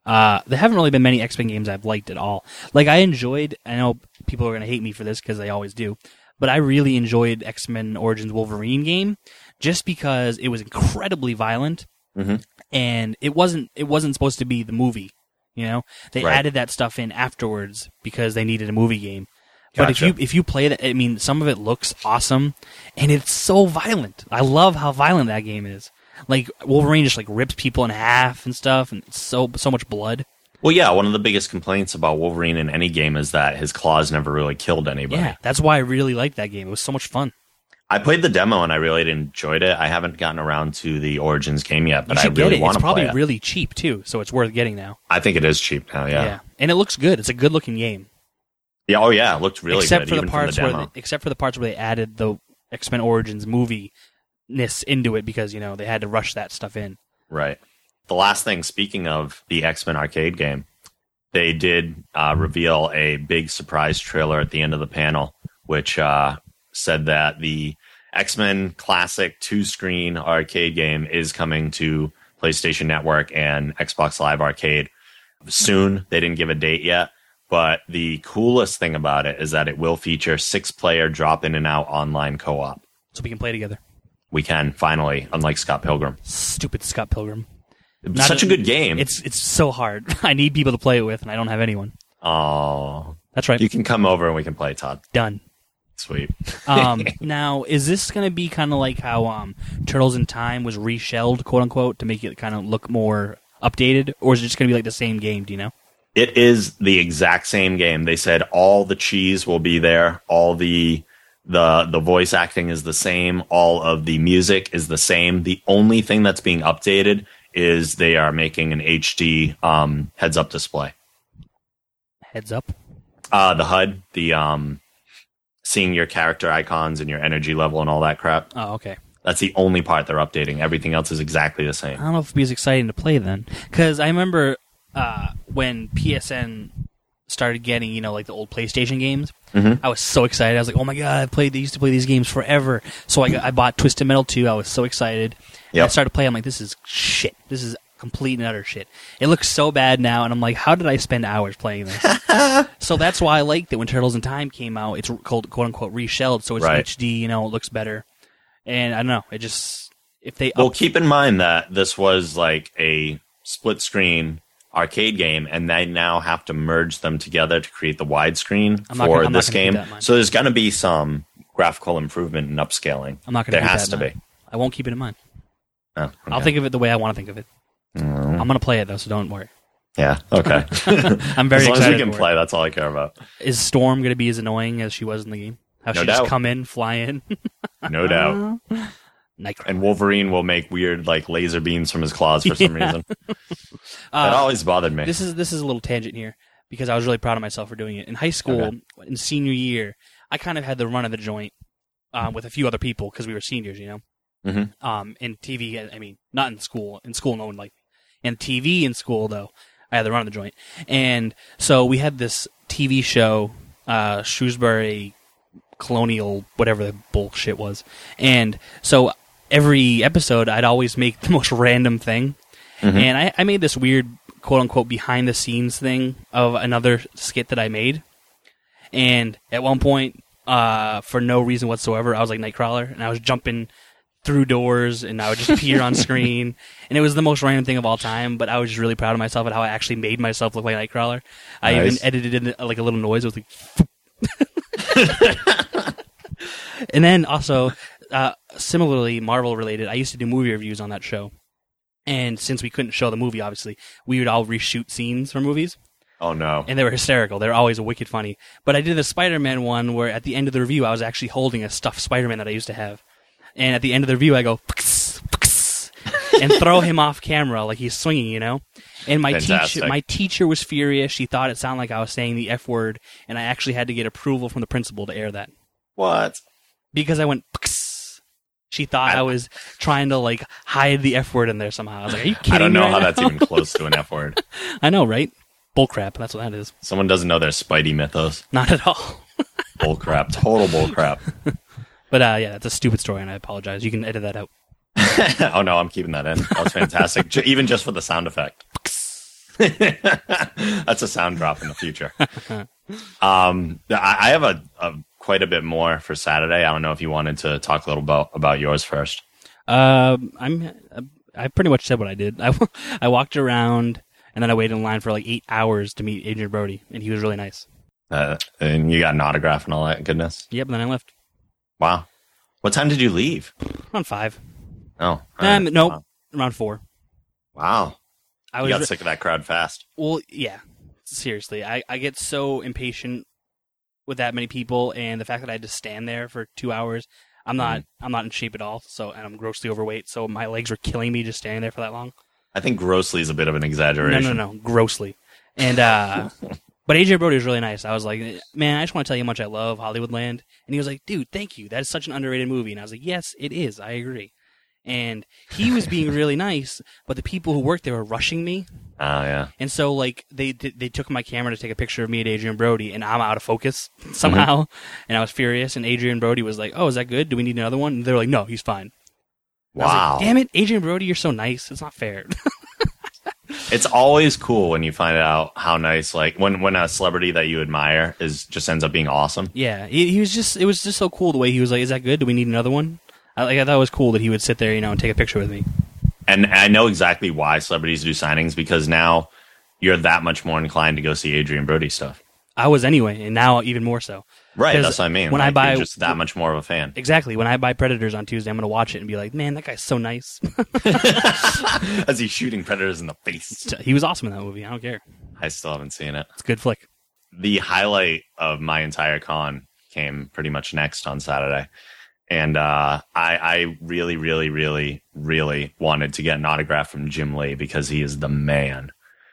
There haven't really been many X-Men games I've liked at all. Like, I know people are going to hate me for this because they always do, but I really enjoyed X-Men Origins Wolverine game just because it was incredibly violent, and it wasn't supposed to be the movie. They added that stuff in afterwards because they needed a movie game. Gotcha. But if you play that, I mean, some of it looks awesome, and it's so violent. I love how violent that game is. Like, Wolverine just like rips people in half and stuff, and so much blood. Well, yeah, one of the biggest complaints about Wolverine in any game is that his claws never really killed anybody. Yeah, that's why I really liked that game. It was so much fun. I played the demo and I really enjoyed it. I haven't gotten around to the Origins game yet, but I get really it. want to play it. It's probably really cheap too, so it's worth getting now. I think it is cheap now. Yeah. And it looks good. It's a good looking game. Yeah. Oh yeah, it looked really except good. For even the parts from the demo. except for the parts where they added the X-Men Origins movie-ness into it because they had to rush that stuff in. Right. The last thing, speaking of the X-Men arcade game, they did reveal a big surprise trailer at the end of the panel, which said that the X-Men Classic 2-screen arcade game is coming to PlayStation Network and Xbox Live Arcade soon. They didn't give a date yet, but the coolest thing about it is that it will feature 6-player drop-in-and-out online co-op. So we can play together. We can, finally, unlike Scott Pilgrim. Stupid Scott Pilgrim. Such a good game. It's so hard. I need people to play it with, and I don't have anyone. Oh, that's right. You can come over and we can play, Todd. Done. Sweet. Now, is this going to be kind of like how Turtles in Time was reshelled, quote unquote, to make it kind of look more updated, or is it just going to be like the same game? Do you know? It is the exact same game. They said all the cheese will be there. All the voice acting is the same. All of the music is the same. The only thing that's being updated is they are making an HD heads-up display. Heads up? The HUD, the seeing your character icons and your energy level and all that crap. Oh, okay. That's the only part they're updating. Everything else is exactly the same. I don't know if it'd be as exciting to play then. Because I remember when PSN started getting, like the old PlayStation games, I was so excited. I was like, oh my god, I used to play these games forever. So I bought Twisted Metal 2. I was so excited. And I started playing. I'm like, this is shit. This is complete and utter shit. It looks so bad now, and I'm like, how did I spend hours playing this? So that's why I liked it when Turtles in Time came out. It's called, quote unquote, reshelled, so it's HD, it looks better. And I don't know, it just, if they... Well, keep in mind that this was like a split-screen arcade game, and they now have to merge them together to create the widescreen for this game. So there's going to be some graphical improvement and upscaling. I'm not going to There has to be. I won't keep it in mind. Oh, okay. I'll think of it the way I want to think of it. I'm going to play it, though, so don't worry. Yeah, okay. I'm very excited. As long as we can play, that's all I care about. Is Storm going to be as annoying as she was in the game? How she just come in, fly in? No doubt. Nightcrawler. And Wolverine will make weird laser beams from his claws for some reason. That always bothered me. This is a little tangent here because I was really proud of myself for doing it. In high school, in senior year, I kind of had the run of the joint with a few other people because we were seniors, Mm-hmm. In TV, I mean, not in school. In school, no one liked me. In TV in school, though, I had the run of the joint. And so we had this TV show, Shrewsbury Colonial, whatever the bullshit was. And so every episode, I'd always make the most random thing. Mm-hmm. And I made this weird, quote-unquote, behind-the-scenes thing of another skit that I made. And at one point, for no reason whatsoever, I was like Nightcrawler, and I was jumping through doors, and I would just appear on screen. And it was the most random thing of all time, but I was just really proud of myself at how I actually made myself look like Nightcrawler. I even edited in a little noise. It was like... And then also, similarly, Marvel-related, I used to do movie reviews on that show. And since we couldn't show the movie, obviously, we would all reshoot scenes from movies. Oh, no. And they were hysterical. They were always wicked funny. But I did a Spider-Man one where at the end of the review, I was actually holding a stuffed Spider-Man that I used to have. And at the end of the review, I go, and throw him off camera like he's swinging, And my teacher was furious. She thought it sounded like I was saying the F word, and I actually had to get approval from the principal to air that. What? Because I went, she thought I was trying to, hide the F word in there somehow. I was like, are you kidding me? I don't know right how now? that's even close to an F word. I know, right? Bullcrap, that's what that is. Someone doesn't know their Spidey mythos. Not at all. Bullcrap. Total bullcrap. But, yeah, that's a stupid story, and I apologize. You can edit that out. Oh, no, I'm keeping that in. That was fantastic. Even just for the sound effect. That's a sound drop in the future. I have a quite a bit more for Saturday. I don't know if you wanted to talk a little about yours first. I pretty much said what I did. I walked around, and then I waited in line for like 8 hours to meet Adrian Brody, and he was really nice. And you got an autograph and all that goodness? Yep, and then I left. Wow. What time did you leave? Around 5. Oh. Nope, Wow. around 4. Wow. I You got sick of that crowd fast. Well, yeah. Seriously, I get so impatient with that many people, and the fact that I had to stand there for 2 hours, I'm not in shape at all. So, and I'm grossly overweight, so my legs were killing me just standing there for that long. I think grossly is a bit of an exaggeration. No, grossly. And but Adrian Brody was really nice. I was like, man, I just want to tell you how much I love Hollywoodland. And he was like, dude, thank you. That is such an underrated movie. And I was like, yes, it is. I agree. And he was being really nice, but the people who worked there were rushing me. Oh, yeah. And so, like, they took my camera to take a picture of me and Adrian Brody, and I'm out of focus somehow. Mm-hmm. And I was furious, and Adrian Brody was like, oh, is that good? Do we need another one? And they were like, no, he's fine. And wow. I was like, damn it, Adrian Brody, you're so nice. It's not fair. It's always cool when you find out how nice, like, when a celebrity that you admire just ends up being awesome. Yeah, he was just, it was just so cool the way he was like, is that good? Do we need another one? I thought it was cool that he would sit there, and take a picture with me. And I know exactly why celebrities do signings, because now you're that much more inclined to go see Adrian Brody stuff. I was anyway, and now even more so. Right, that's what I mean. When like, I buy, you're just that much more of a fan. Exactly. When I buy Predators on Tuesday, I'm going to watch it and be like, man, that guy's so nice. As he's shooting Predators in the face. He was awesome in that movie. I don't care. I still haven't seen it. It's a good flick. The highlight of my entire con came pretty much next on Saturday. And I really, really, really, really wanted to get an autograph from Jim Lee because he is the man.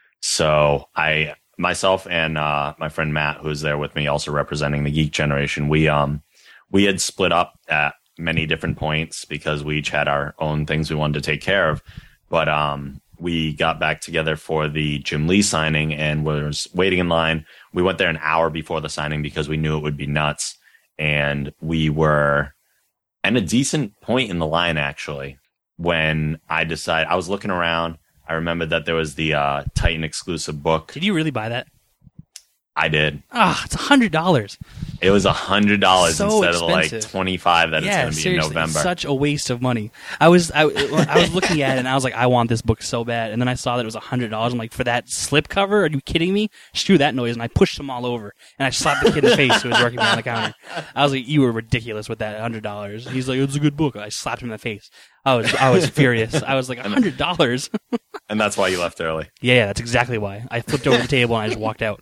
So myself and my friend Matt, who was there with me, also representing the Geek Generation, we had split up at many different points because we each had our own things we wanted to take care of. But we got back together for the Jim Lee signing and was waiting in line. We went there an hour before the signing because we knew it would be nuts. And we were at a decent point in the line, actually, when I decided, I was looking around. I remembered that there was the Titan exclusive book. Did you really buy that? I did. It's $100. It was $100 so instead expensive. of like $25 that it's going to be in November. It's such a waste of money. I was looking at it and I was like, I want this book so bad. And then I saw that it was $100. I'm like, for that slip cover? Are you kidding me? Screw that noise. And I pushed them all over. And I slapped the kid in the face who was working behind the counter. I was like, you were ridiculous with that $100. He's like, it's a good book. I slapped him in the face. I was furious. I was like, $100? And that's why you left early. Yeah, that's exactly why. I flipped over the table and I just walked out.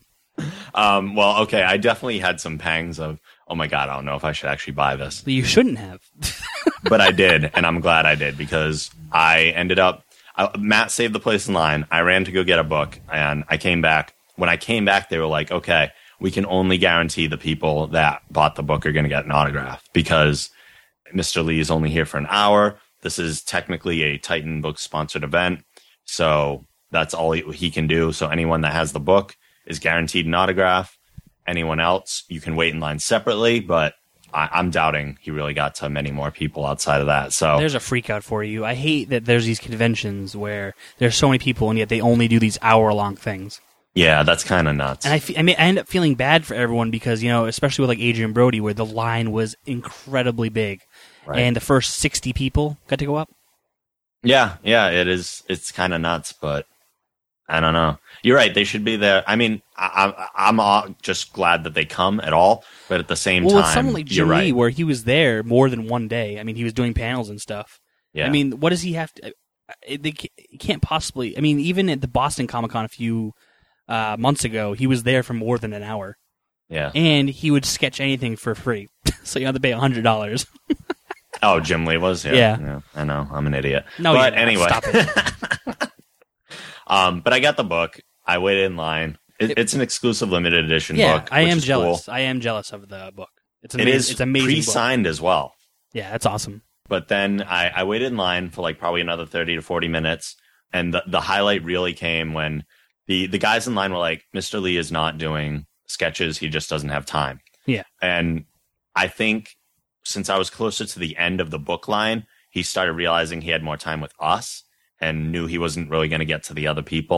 Well, okay, I definitely had some pangs of, oh my God, I don't know if I should actually buy this. But you shouldn't have. But I did, and I'm glad I did, because I ended up, Matt saved the place in line. I ran to go get a book, and I came back. When I came back, they were like, okay, we can only guarantee the people that bought the book are going to get an autograph, because Mr. Lee is only here for an hour. This is technically a Titan Books sponsored event, so that's all he can do. So anyone that has the book is guaranteed an autograph. Anyone else, you can wait in line separately, but I'm doubting he really got to many more people outside of that. So there's a freak out for you. I hate that there's these conventions where there's so many people and yet they only do these hour-long things. Yeah, that's kind of nuts. And I end up feeling bad for everyone because, especially with like Adrian Brody, where the line was incredibly big, right, and the first 60 people got to go up. Yeah, it is. It's kind of nuts, but I don't know. You're right. They should be there. I mean, I'm just glad that they come at all, but at the same time, with someone like Jim Lee, right, where he was there more than one day. I mean, he was doing panels and stuff. Yeah. I mean, what does he have to? They can't possibly. I mean, even at the Boston Comic-Con a few months ago, he was there for more than an hour. Yeah, and he would sketch anything for free, so you have to pay $100. Oh, Jim Lee was? Yeah. I know. I'm an idiot. No, but anyway. Stop it. But I got the book. I waited in line. It's an exclusive limited edition book. I am is jealous. Cool. I am jealous of the book. It's It's amazing. Pre-signed as well. Yeah, that's awesome. But then I waited in line for like probably another 30 to 40 minutes. And the highlight really came when the guys in line were like, Mr. Lee is not doing sketches. He just doesn't have time. Yeah. And I think since I was closer to the end of the book line, he started realizing he had more time with us and knew he wasn't really going to get to the other people.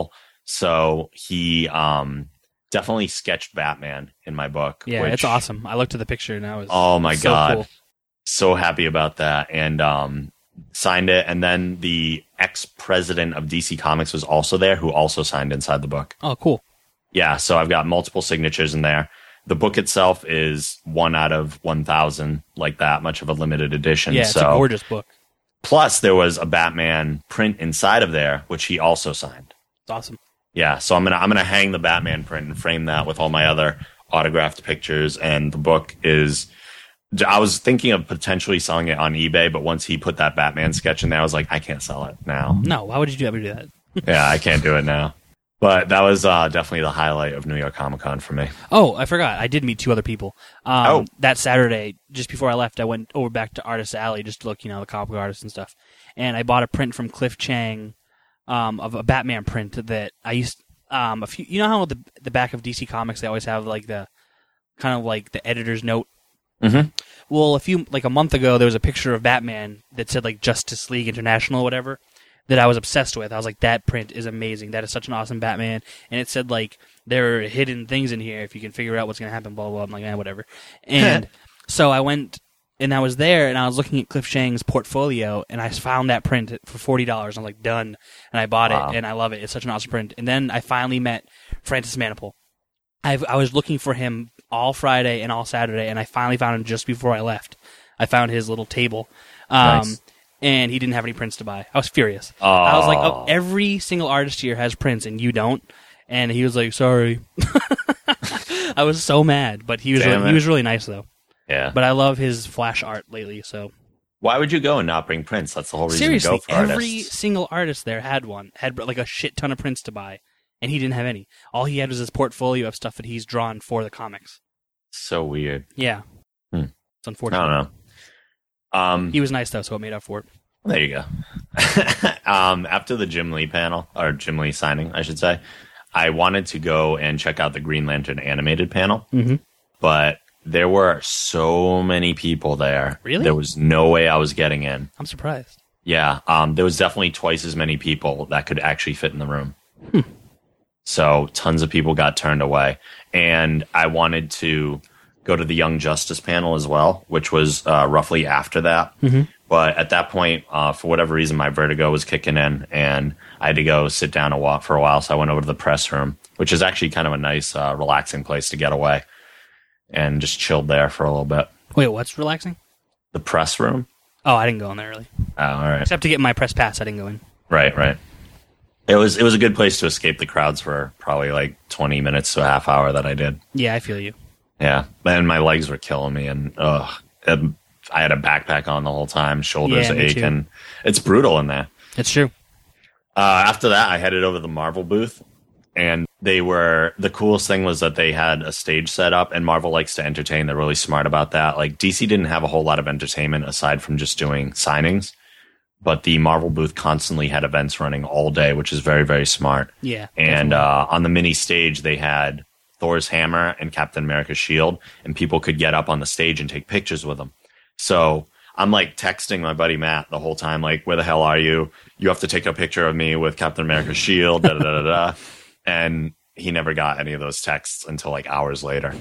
So he definitely sketched Batman in my book. Yeah, which, it's awesome. I looked at the picture and I was oh my so God. cool. So happy about that. And signed it. And then the ex-president of DC Comics was also there, who also signed inside the book. Oh, cool. Yeah, so I've got multiple signatures in there. The book itself is 1 out of 1,000, like that much of a limited edition. Yeah, it's so, a gorgeous book. Plus, there was a Batman print inside of there, which he also signed. It's awesome. Yeah, so I'm gonna hang the Batman print and frame that with all my other autographed pictures. And the book is, I was thinking of potentially selling it on eBay, but once he put that Batman sketch in there, I was like, I can't sell it now. No, why would you ever do that? Yeah, I can't do it now. But that was definitely the highlight of New York Comic Con for me. Oh, I forgot. I did meet 2 other people. That Saturday, just before I left, I went over back to Artist Alley just to look, the comic book artists and stuff. And I bought a print from Cliff Chang of a Batman print that I used a few. You know how the back of DC Comics they always have like the kind of like the editor's note. Mm-hmm. Well, a month ago, there was a picture of Batman that said like Justice League International or whatever. That I was obsessed with. I was like, that print is amazing. That is such an awesome Batman. And it said, like, there are hidden things in here if you can figure out what's going to happen, blah, blah, blah. I'm like, whatever. And so I went, and I was there, and I was looking at Cliff Chang's portfolio, and I found that print for $40. I'm like, done. And I bought it, and I love it. It's such an awesome print. And then I finally met Francis Manapul. I was looking for him all Friday and all Saturday, and I finally found him just before I left. I found his little table. Nice. And he didn't have any prints to buy. I was furious. I was like, oh, every single artist here has prints, and you don't. And he was like, sorry. I was so mad, but he was really nice, though. Yeah. But I love his Flash art lately, so. Why would you go and not bring prints? That's the whole reason Seriously, to go for artists. every single artist there had like a shit ton of prints to buy, and he didn't have any. All he had was his portfolio of stuff that he's drawn for the comics. So weird. Yeah. It's unfortunate. I don't know. He was nice, though, so it made up for it. There you go. After the Jim Lee panel, or Jim Lee signing, I should say, I wanted to go and check out the Green Lantern animated panel, but there were so many people there. Really? There was no way I was getting in. I'm surprised. Yeah, there was definitely twice as many people that could actually fit in the room. So tons of people got turned away. And I wanted to go to the Young Justice panel as well, which was roughly after that. But at that point, for whatever reason, my vertigo was kicking in, and I had to go sit down and walk for a while. So I went over to the press room, which is actually kind of a nice, relaxing place to get away, and just chilled there for a little bit. Wait, what's relaxing? The press room? Oh, I didn't go in there, really. Oh, all right. Except to get my press pass, I didn't go in. Right. It was a good place to escape the crowds for probably like 20 minutes to a half hour that I did. Yeah, I feel you. Yeah, and my legs were killing me, and I had a backpack on the whole time, shoulders aching. It's brutal in there. It's true. After that, I headed over to the Marvel booth, and the coolest thing was that they had a stage set up, and Marvel likes to entertain. They're really smart about that. Like, DC didn't have a whole lot of entertainment aside from just doing signings, but the Marvel booth constantly had events running all day, which is very, very smart. Yeah. And on the mini stage, they had Thor's hammer and Captain America's shield, and people could get up on the stage and take pictures with them. So I'm like texting my buddy Matt the whole time, like, where the hell are you? You have to take a picture of me with Captain America's shield, da da da da. And he never got any of those texts until like hours later.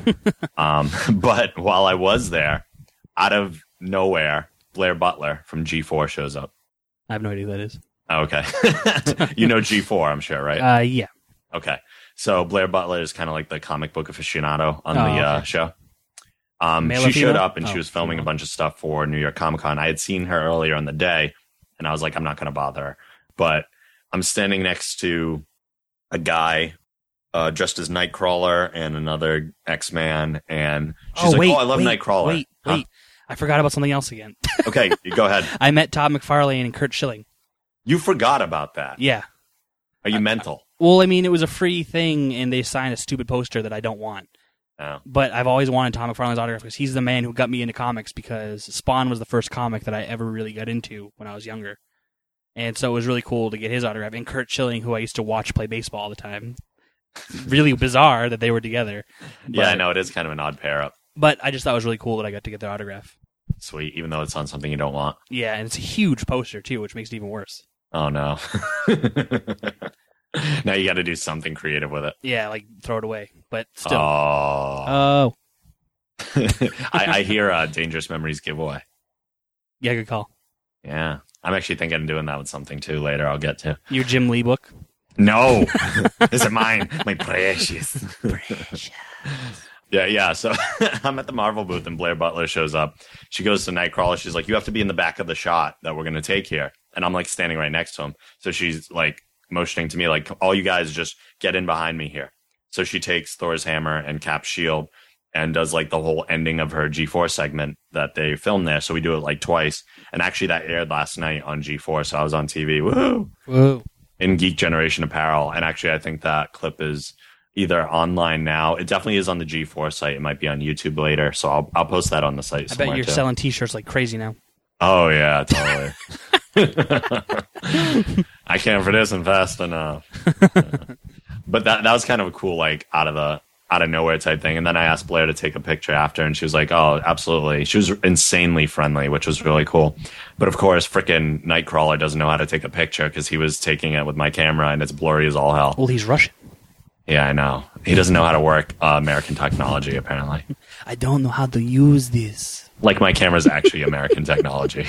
But while I was there, out of nowhere, Blair Butler from G4 shows up. I have no idea who that is. Oh, okay. You know G4, I'm sure, right? Yeah. Okay. So Blair Butler is kind of like the comic book aficionado on the show. She showed up and she was filming a bunch of stuff for New York Comic Con. I had seen her earlier in the day, and I was like, I'm not going to bother her. But I'm standing next to a guy dressed as Nightcrawler and another X-Man, and she's I love Nightcrawler. Wait. I forgot about something else again. Okay, go ahead. I met Todd McFarlane and Kurt Schilling. You forgot about that. Yeah. Are you mental? Well, I mean, it was a free thing, and they signed a stupid poster that I don't want. Oh. But I've always wanted Todd McFarlane's autograph because he's the man who got me into comics, because Spawn was the first comic that I ever really got into when I was younger. And so it was really cool to get his autograph. And Kurt Schilling, who I used to watch play baseball all the time. Really bizarre that they were together. Yeah, I know. It is kind of an odd pair up. But I just thought it was really cool that I got to get their autograph. Sweet, even though it's on something you don't want. Yeah, and it's a huge poster, too, which makes it even worse. Oh, no. Now you got to do something creative with it. Yeah, like throw it away. But still. Oh. Oh. I hear Dangerous Memories giveaway. Yeah, good call. Yeah. I'm actually thinking of doing that with something, too, later. I'll get to. Your Jim Lee book? No. This is mine. My precious. Yeah. So I'm at the Marvel booth, and Blair Butler shows up. She goes to Nightcrawler. She's like, you have to be in the back of the shot that we're going to take here. And I'm, like, standing right next to him. So she's, like, motioning to me, like, all you guys just get in behind me here. So she takes Thor's hammer and Cap's shield and does, like, the whole ending of her G4 segment that they filmed there. So we do it, like, twice. And actually, that aired last night on G4, so I was on TV. Woo! Whoa. In Geek Generation Apparel. And actually, I think that clip is either online now. It definitely is on the G4 site. It might be on YouTube later. So I'll post that on the site somewhere, I bet you're selling T-shirts like crazy now. Oh, yeah, totally. I can't produce them fast enough. But that was kind of a cool, like, out of nowhere type thing. And then I asked Blair to take a picture after, and she was like, oh, absolutely. She was insanely friendly, which was really cool. But of course, frickin' Nightcrawler doesn't know how to take a picture because he was taking it with my camera, and it's blurry as all hell. Well, he's Russian. Yeah, I know. He doesn't know how to work American technology, apparently. I don't know how to use this. Like, my camera's actually American technology.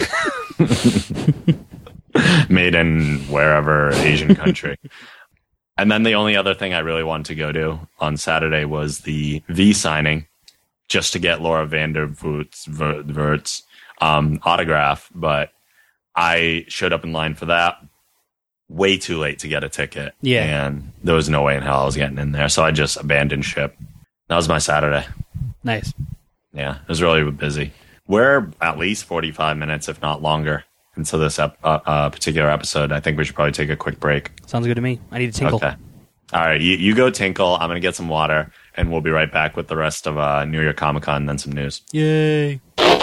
Made in wherever Asian country. And then the only other thing I really wanted to go to on Saturday was the V signing, just to get Laura Vandervoort's autograph. But I showed up in line for that way too late to get a ticket. Yeah. And there was no way in hell I was getting in there. So I just abandoned ship. That was my Saturday. Nice. Yeah, it was really busy. We're at least 45 minutes, if not longer, into this particular episode. I think we should probably take a quick break. Sounds good to me. I need to tinkle. Okay. All right, you go tinkle. I'm going to get some water, and we'll be right back with the rest of New York Comic Con and then some news. Yay.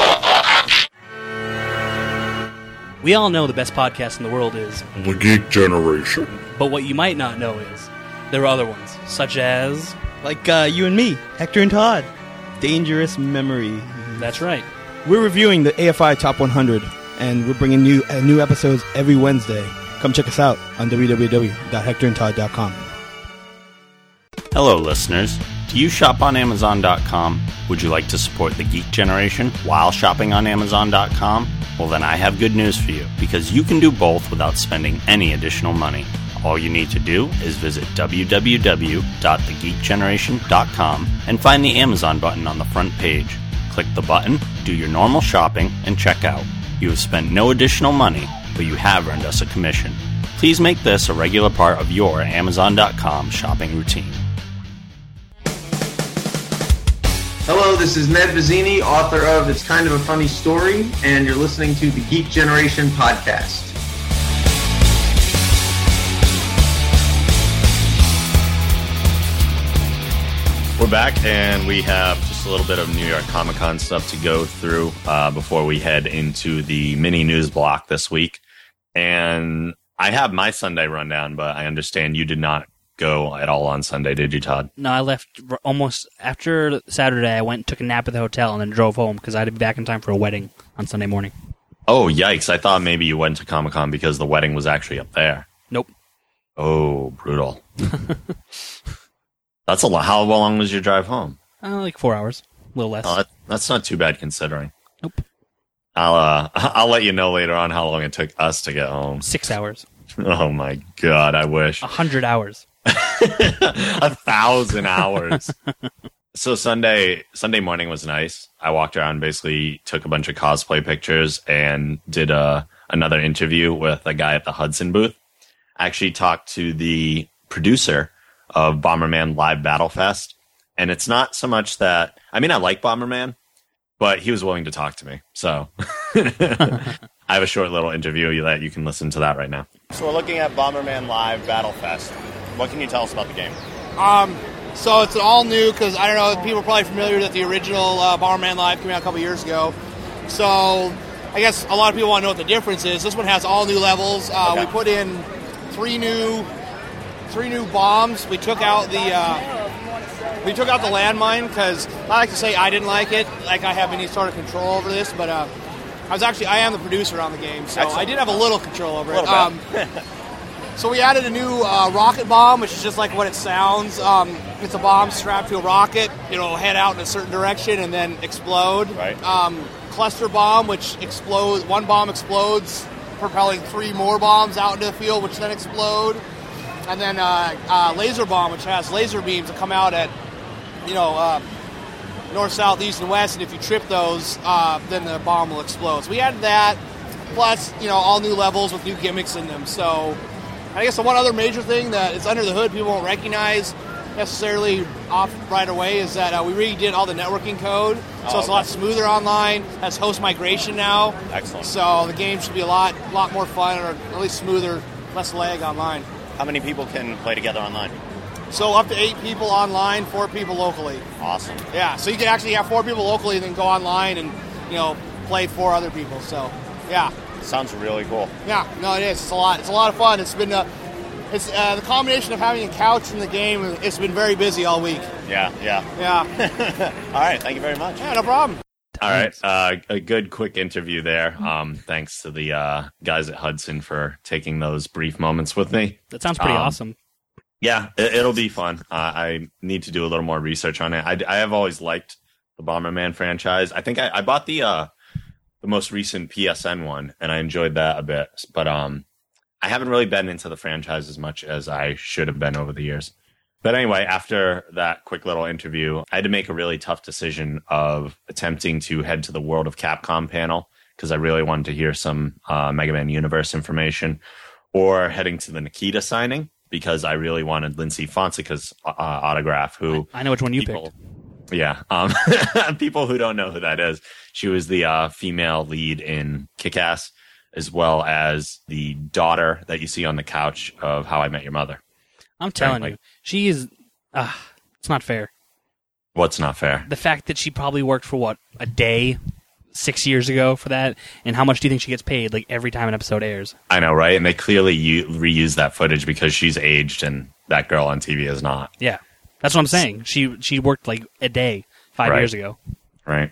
We all know the best podcast in the world is The Geek Generation. But what you might not know is there are other ones, such as... Like you and me, Hector and Todd. Dangerous Memory. That's right. We're reviewing the AFI Top 100, and we're bringing new episodes every Wednesday. Come check us out on www.hectorandtodd.com. Hello, listeners. Do you shop on Amazon.com? Would you like to support the Geek Generation while shopping on Amazon.com? Well, then I have good news for you, because you can do both without spending any additional money. All you need to do is visit www.thegeekgeneration.com and find the Amazon button on the front page. Click the button, do your normal shopping, and check out. You have spent no additional money, but you have earned us a commission. Please make this a regular part of your Amazon.com shopping routine. Hello, this is Ned Vizzini, author of It's Kind of a Funny Story, and you're listening to the Geek Generation podcast. We're back, and we have just a little bit of New York Comic Con stuff to go through before we head into the mini news block this week. And I have my Sunday rundown, but I understand you did not go at all on Sunday, did you, Todd? No, I left almost after Saturday. I went and took a nap at the hotel and then drove home because I had to be back in time for a wedding on Sunday morning. Oh, yikes. I thought maybe you went to Comic Con because the wedding was actually up there. Nope. Oh, brutal. That's a lot. How long was your drive home? Like 4 hours. A little less. Oh, that's not too bad considering. Nope. I'll let you know later on how long it took us to get home. 6 hours. Oh my God, I wish. 100 hours. 1,000 hours. So Sunday morning was nice. I walked around, basically took a bunch of cosplay pictures, and did another interview with a guy at the Hudson booth. I actually talked to the producer of Bomberman Live Battle Fest, and it's not so much that, I mean, I like Bomberman, but he was willing to talk to me. So I have a short little interview that you can listen to that right now. So we're looking at Bomberman Live Battle Fest. What can you tell us about the game? So it's all new because, I don't know, people are probably familiar that the original Bomberman Live came out a couple years ago. So I guess a lot of people want to know what the difference is. This one has all new levels. Okay. We put in three new bombs. We took out the landmine because I like to say I didn't like it, like I have any sort of control over this, but I am the producer on the game, so Excellent. I did have a little control over it. So we added a new rocket bomb, which is just like what it sounds. It's a bomb strapped to a rocket. It'll head out in a certain direction and then explode. Right. Cluster bomb, which explodes. One bomb explodes, propelling 3 more bombs out into the field, which then explode. And then laser bomb, which has laser beams that come out at, north, south, east, and west. And if you trip those, then the bomb will explode. So we added that, plus, all new levels with new gimmicks in them. So I guess the one other major thing that is under the hood people won't recognize necessarily off right away is that we redid all the networking code. So it's a lot smoother online. Has host migration now. Excellent. So the game should be a lot more fun, or at least smoother, less lag online. How many people can play together online? So up to 8 people online, 4 people locally. Awesome. Yeah, so you can actually have 4 people locally and then go online and, play 4 other people. So, yeah. Sounds really cool. Yeah, no, it is. It's a lot of fun. It's been the combination of having a couch in the game. It's been very busy all week. Yeah. All right, thank you very much. Yeah, no problem. All right, a good quick interview there. Thanks to the guys at Hudson for taking those brief moments with me. That sounds pretty awesome. Yeah, it'll be fun. I need to do a little more research on it. I have always liked the Bomberman franchise. I think I bought the most recent PSN one, and I enjoyed that a bit. But I haven't really been into the franchise as much as I should have been over the years. But anyway, after that quick little interview, I had to make a really tough decision of attempting to head to the World of Capcom panel, because I really wanted to hear some Mega Man Universe information, or heading to the Nikita signing, because I really wanted Lindsay Fonseca's autograph, who... I know which one you picked. Yeah. People who don't know who that is, she was the female lead in Kick-Ass, as well as the daughter that you see on the couch of How I Met Your Mother. I'm telling you, she is... it's not fair. What's not fair? The fact that she probably worked for, a day 6 years ago for that, and how much do you think she gets paid, every time an episode airs? I know, right? And they clearly reuse that footage because she's aged and that girl on TV is not. Yeah. That's what I'm saying. She worked, a day 5 years ago. Right.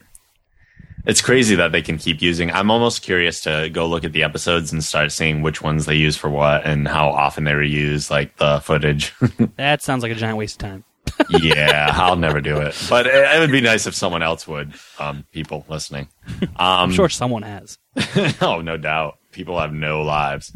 It's crazy that they can keep using. I'm almost curious to go look at the episodes and start seeing which ones they use for what and how often they reuse the footage. That sounds like a giant waste of time. Yeah, I'll never do it. But it would be nice if someone else would. People listening. I'm sure someone has. Oh, no doubt. People have no lives.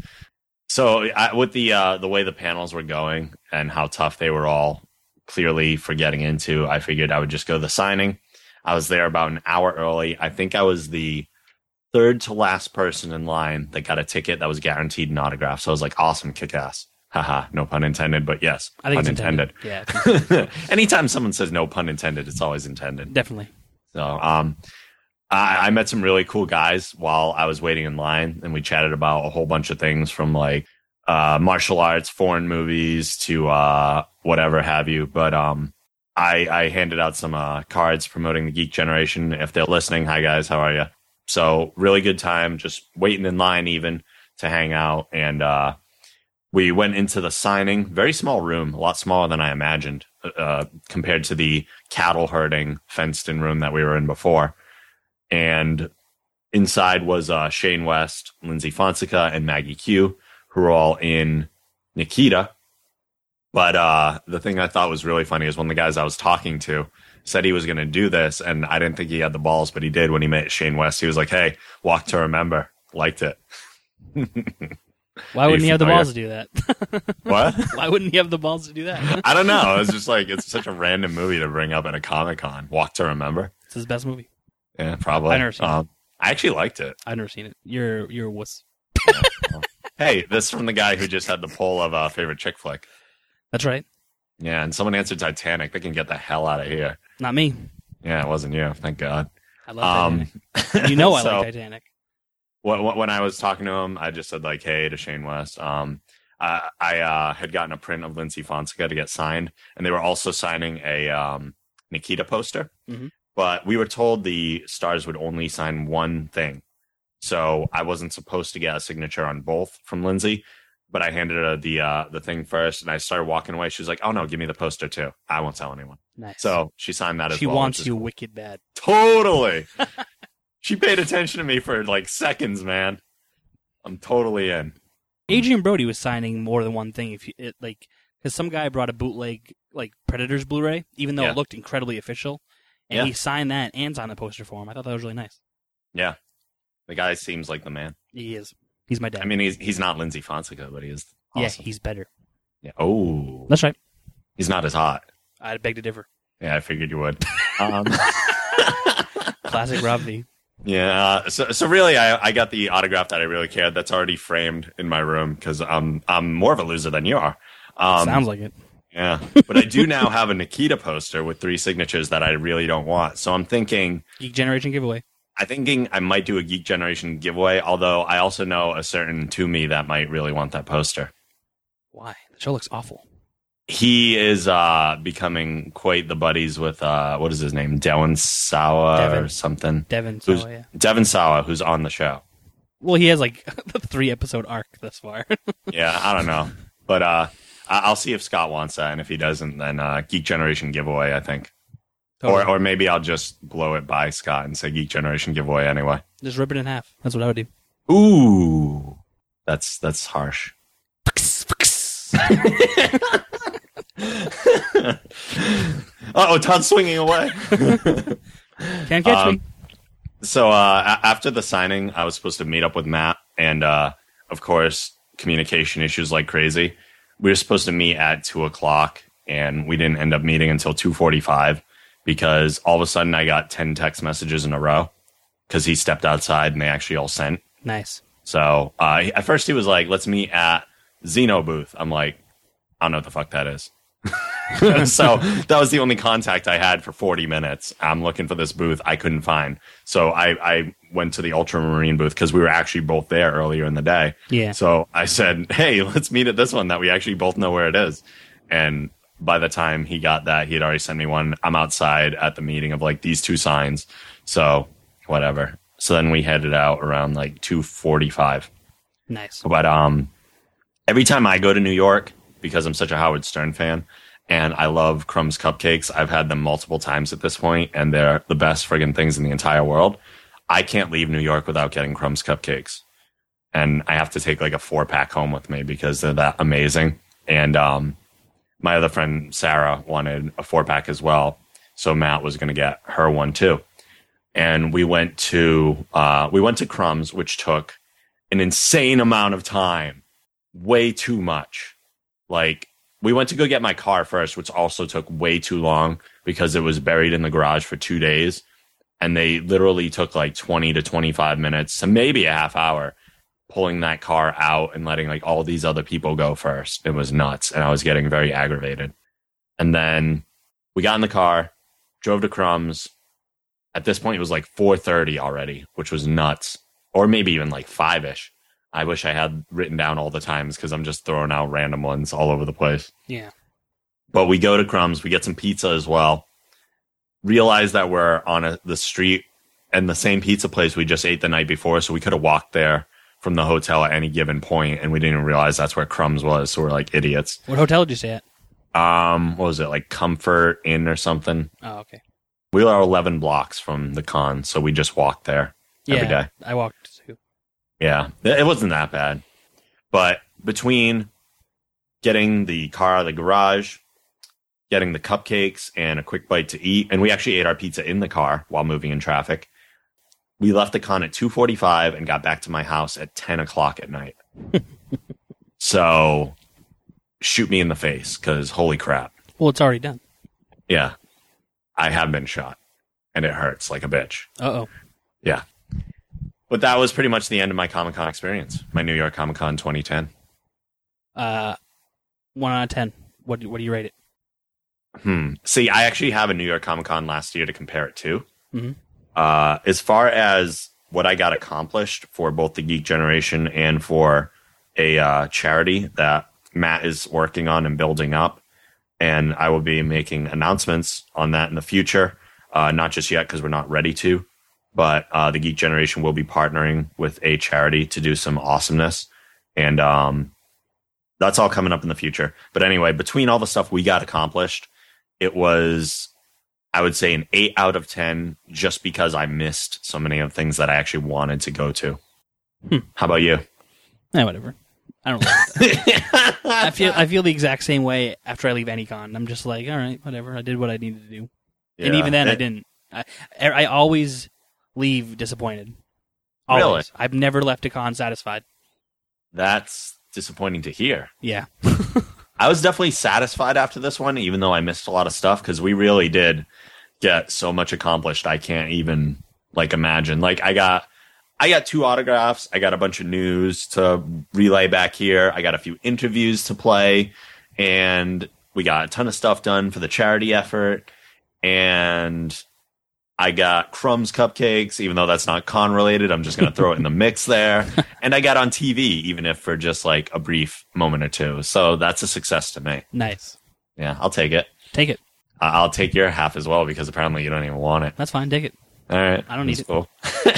So with the way the panels were going and how tough they were all clearly for getting into, I figured I would just go to the signing. I was there about an hour early. I think I was the third to last person in line that got a ticket that was guaranteed an autograph. So I was like, awesome, kick-ass. Haha, no pun intended, but yes, I think pun it's intended. Yeah. Anytime someone says no pun intended, it's always intended. Definitely. So I met some really cool guys while I was waiting in line, and we chatted about a whole bunch of things from martial arts, foreign movies to whatever have you. But I handed out some cards promoting the Geek Generation. If they're listening, hi guys, how are you? So really good time, just waiting in line even to hang out. And we went into the signing, very small room, a lot smaller than I imagined compared to the cattle herding fenced-in room that we were in before. And inside was Shane West, Lindsay Fonseca, and Maggie Q, who were all in Nikita. But the thing I thought was really funny is one of the guys I was talking to said he was going to do this, and I didn't think he had the balls, but he did when he met Shane West. He was like, hey, Walk to Remember. Liked it. Why wouldn't he have the balls to do that? What? Why wouldn't he have the balls to do that? I don't know. It's just it's such a random movie to bring up at a Comic-Con. Walk to Remember. It's his best movie. Yeah, probably. I've never seen it. I actually liked it. I've never seen it. You're a wuss. Yeah, well. Hey, this is from the guy who just had the poll of favorite chick flick. That's right. Yeah, and someone answered Titanic. They can get the hell out of here. Not me. Yeah, it wasn't you. Thank God. I love Titanic. You know I like Titanic. When I was talking to him, I just said hey to Shane West. I had gotten a print of Lindsay Fonseca to get signed, and they were also signing a Nikita poster. Mm-hmm. But we were told the stars would only sign one thing, so I wasn't supposed to get a signature on both from Lindsay. But I handed her the thing first, and I started walking away. She was like, "Oh no, give me the poster too. I won't tell anyone." Nice. So she signed that as well. She wants you wicked bad. Totally. She paid attention to me for seconds, man. I'm totally in. Adrian Brody was signing more than one thing. Because some guy brought a bootleg like Predators Blu-ray, even though it looked incredibly official, and he signed that and signed the poster for him. I thought that was really nice. Yeah, the guy seems like the man. He is. He's my dad. I mean, he's not Lindsay Fonseca, but he is awesome. Yeah, he's better. Yeah. Oh, that's right. He's not as hot. I'd beg to differ. Yeah, I figured you would. Classic Rob V. Yeah. So really, I got the autograph that I really cared. That's already framed in my room because I'm more of a loser than you are. Sounds like it. Yeah, but I do now have a Nikita poster with 3 signatures that I really don't want. So I'm thinking Geek Generation giveaway. I'm thinking I might do a Geek Generation giveaway, although I also know a certain to me that might really want that poster. Why? The show looks awful. He is becoming quite the buddies with, what is his name? Devin Sawa or something? Devin Sawa, yeah. Devin Sawa, who's on the show. Well, he has like a 3-episode arc thus far. Yeah, I don't know. But I'll see if Scott wants that, and if he doesn't, then Geek Generation giveaway, I think. Totally. Or maybe I'll just blow it by Scott and say Geek Generation giveaway anyway. Just rip it in half. That's what I would do. Ooh, that's harsh. Oh, Todd's swinging away. Can't catch me. So after the signing, I was supposed to meet up with Matt, and of course, communication issues like crazy. We were supposed to meet at 2:00, and we didn't end up meeting until 2:45 because all of a sudden I got 10 text messages in a row because he stepped outside and they actually all sent. Nice. So at first he was like, "Let's meet at Xeno booth." I'm like, I don't know what the fuck that is. So that was the only contact I had for 40 minutes. I'm looking for this booth I couldn't find. So I went to the Ultramarine booth because we were actually both there earlier in the day. Yeah. So I said, hey, let's meet at this one that we actually both know where it is. And by the time he got that, he had already sent me one. I'm outside at the meeting of like these 2 signs. So whatever. So then we headed out around like 2:45. Nice. But every time I go to New York, because I'm such a Howard Stern fan, and I love Crumb's cupcakes. I've had them multiple times at this point, and they're the best friggin' things in the entire world. I can't leave New York without getting Crumb's cupcakes. And I have to take like a 4-pack home with me because they're that amazing. And my other friend, Sarah, wanted a 4-pack as well. So Matt was going to get her one too. And we went to Crumb's, which took an insane amount of time. Way too much. Like, we went to go get my car first, which also took way too long because it was buried in the garage for 2 days. And they literally took like 20 to 25 minutes to maybe a half hour pulling that car out and letting like all these other people go first. It was nuts. And I was getting very aggravated. And then we got in the car, drove to Crumb's. At this point, it was like 4:30 already, which was nuts. Or maybe even like 5-ish. I wish I had written down all the times because I'm just throwing out random ones all over the place. Yeah. But we go to Crumb's. We get some pizza as well. Realize that we're on the street and the same pizza place we just ate the night before. So we could have walked there from the hotel at any given point, and we didn't even realize that's where Crumb's was. So we're like idiots. What hotel did you stay at? What was it? Like Comfort Inn or something? Oh, okay. We are 11 blocks from the con, so we just walked there every day. I walked too. Yeah, it wasn't that bad. But between getting the car out of the garage, getting the cupcakes, and a quick bite to eat, and we actually ate our pizza in the car while moving in traffic, we left the con at 2:45 and got back to my house at 10 o'clock at night. So, shoot me in the face, because holy crap. Well, it's already done. Yeah, I have been shot, and it hurts like a bitch. Uh-oh. Yeah. But that was pretty much the end of my Comic-Con experience. My New York Comic-Con 2010. 1 out of 10. What do you rate it? See, I actually have a New York Comic-Con last year to compare it to. Mm-hmm. As far as what I got accomplished for both the Geek Generation and for a charity that Matt is working on and building up, and I will be making announcements on that in the future. Not just yet because we're not ready to. But the Geek Generation will be partnering with a charity to do some awesomeness. And that's all coming up in the future. But anyway, between all the stuff we got accomplished, it was, I would say, an 8 out of 10 just because I missed so many of the things that I actually wanted to go to. How about you? Whatever. I don't like that. I feel the exact same way after I leave any con. I'm just like, all right, whatever. I did what I needed to do. Yeah. And even then, I didn't. I always leave disappointed. Always. Really? I've never left a con satisfied. That's disappointing to hear. Yeah. I was definitely satisfied after this one, even though I missed a lot of stuff, because we really did get so much accomplished. I can't even imagine. I got 2 autographs. I got a bunch of news to relay back here. I got a few interviews to play, and we got a ton of stuff done for the charity effort. And I got Crumbs cupcakes, even though that's not con related. I'm just going to throw it in the mix there. And I got on TV, even if for just a brief moment or two. So that's a success to me. Nice. Yeah, I'll take it. Take it. I'll take your half as well, because apparently you don't even want it. That's fine. Take it. All right. I don't need it. Cool.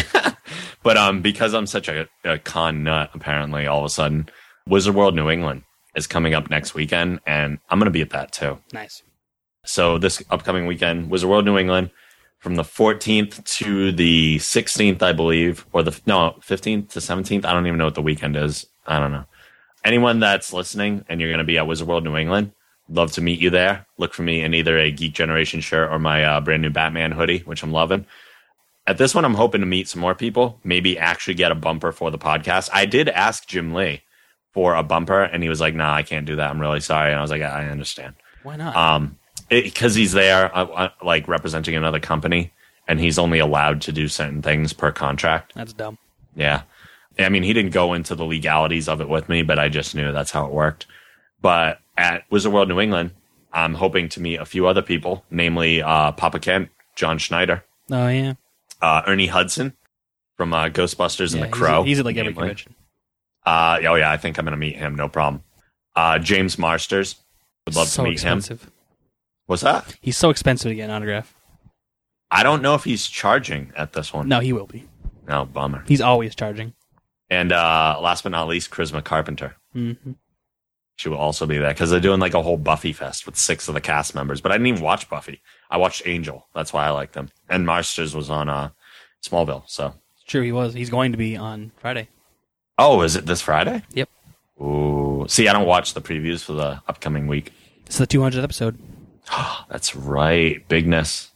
But because I'm such a con nut, apparently all of a sudden, Wizard World New England is coming up next weekend, and I'm going to be at that too. Nice. So this upcoming weekend, Wizard World New England, from the 14th to the 16th, I believe, or 15th to 17th. I don't even know what the weekend is. I don't know. Anyone that's listening and you're going to be at Wizard World New England, love to meet you there. Look for me in either a Geek Generation shirt or my brand new Batman hoodie, which I'm loving. At this one, I'm hoping to meet some more people, maybe actually get a bumper for the podcast. I did ask Jim Lee for a bumper, and he was like, nah, I can't do that. I'm really sorry. And I was like, I understand. Why not? Because he's there, representing another company, and he's only allowed to do certain things per contract. That's dumb. Yeah. I mean, he didn't go into the legalities of it with me, but I just knew that's how it worked. But at Wizard World New England, I'm hoping to meet a few other people, namely Papa Kent, John Schneider. Oh, yeah. Ernie Hudson from Ghostbusters and The Crow. He's at every convention. Yeah, I think I'm going to meet him, no problem. James Marsters, would love to meet expensive. him. What's that? He's so expensive to get an autograph. I don't know if he's charging at this one. No, he will be. No, bummer. He's always charging. And last but not least, Charisma Carpenter. Mm-hmm. She will also be there, because they're doing a whole Buffy fest with 6 of the cast members. But I didn't even watch Buffy. I watched Angel. That's why I like them. And Marsters was on Smallville. So True, he was. He's going to be on Friday. Oh, is it this Friday? Yep. Ooh. See, I don't watch the previews for the upcoming week. It's the 200th episode. That's right. Bigness.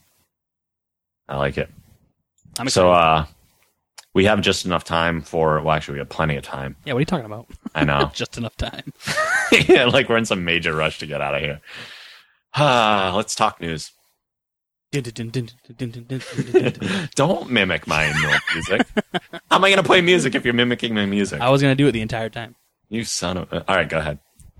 I like it. I'm excited. So we have just enough time for... Well, actually, we have plenty of time. Yeah, what are you talking about? I know. Just enough time. Yeah, we're in some major rush to get out of here. Let's talk news. Don't mimic my music. How am I going to play music if you're mimicking my music? I was going to do it the entire time. You son of... All right, go ahead.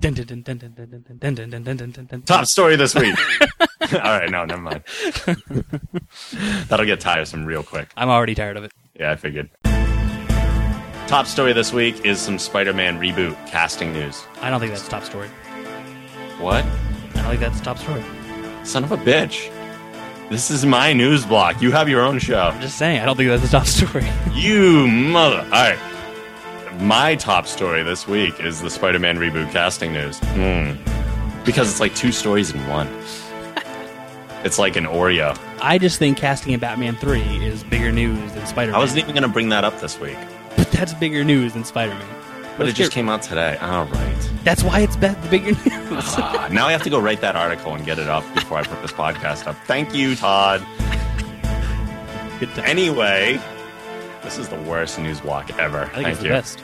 Top story this week. All right, no, never mind. That'll get tiresome real quick. I'm already tired of it. Yeah, I figured. Top story this week is some Spider-Man reboot casting news. I don't think that's top story. What? I don't think that's top story. Son of a bitch. This is my news block. You have your own show. I'm just saying, I don't think that's the top story. You mother... All right. My top story this week is the Spider-Man reboot casting news. Because it's 2 stories in one. It's like an Oreo. I just think casting in Batman 3 is bigger news than Spider-Man. I wasn't even going to bring that up this week. But that's bigger news than Spider-Man. But it just came out today. All right. That's why it's the bigger news. Now I have to go write that article and get it up before I put this podcast up. Thank you, Todd. Good time. Anyway, this is the worst news block ever. I think it's the best.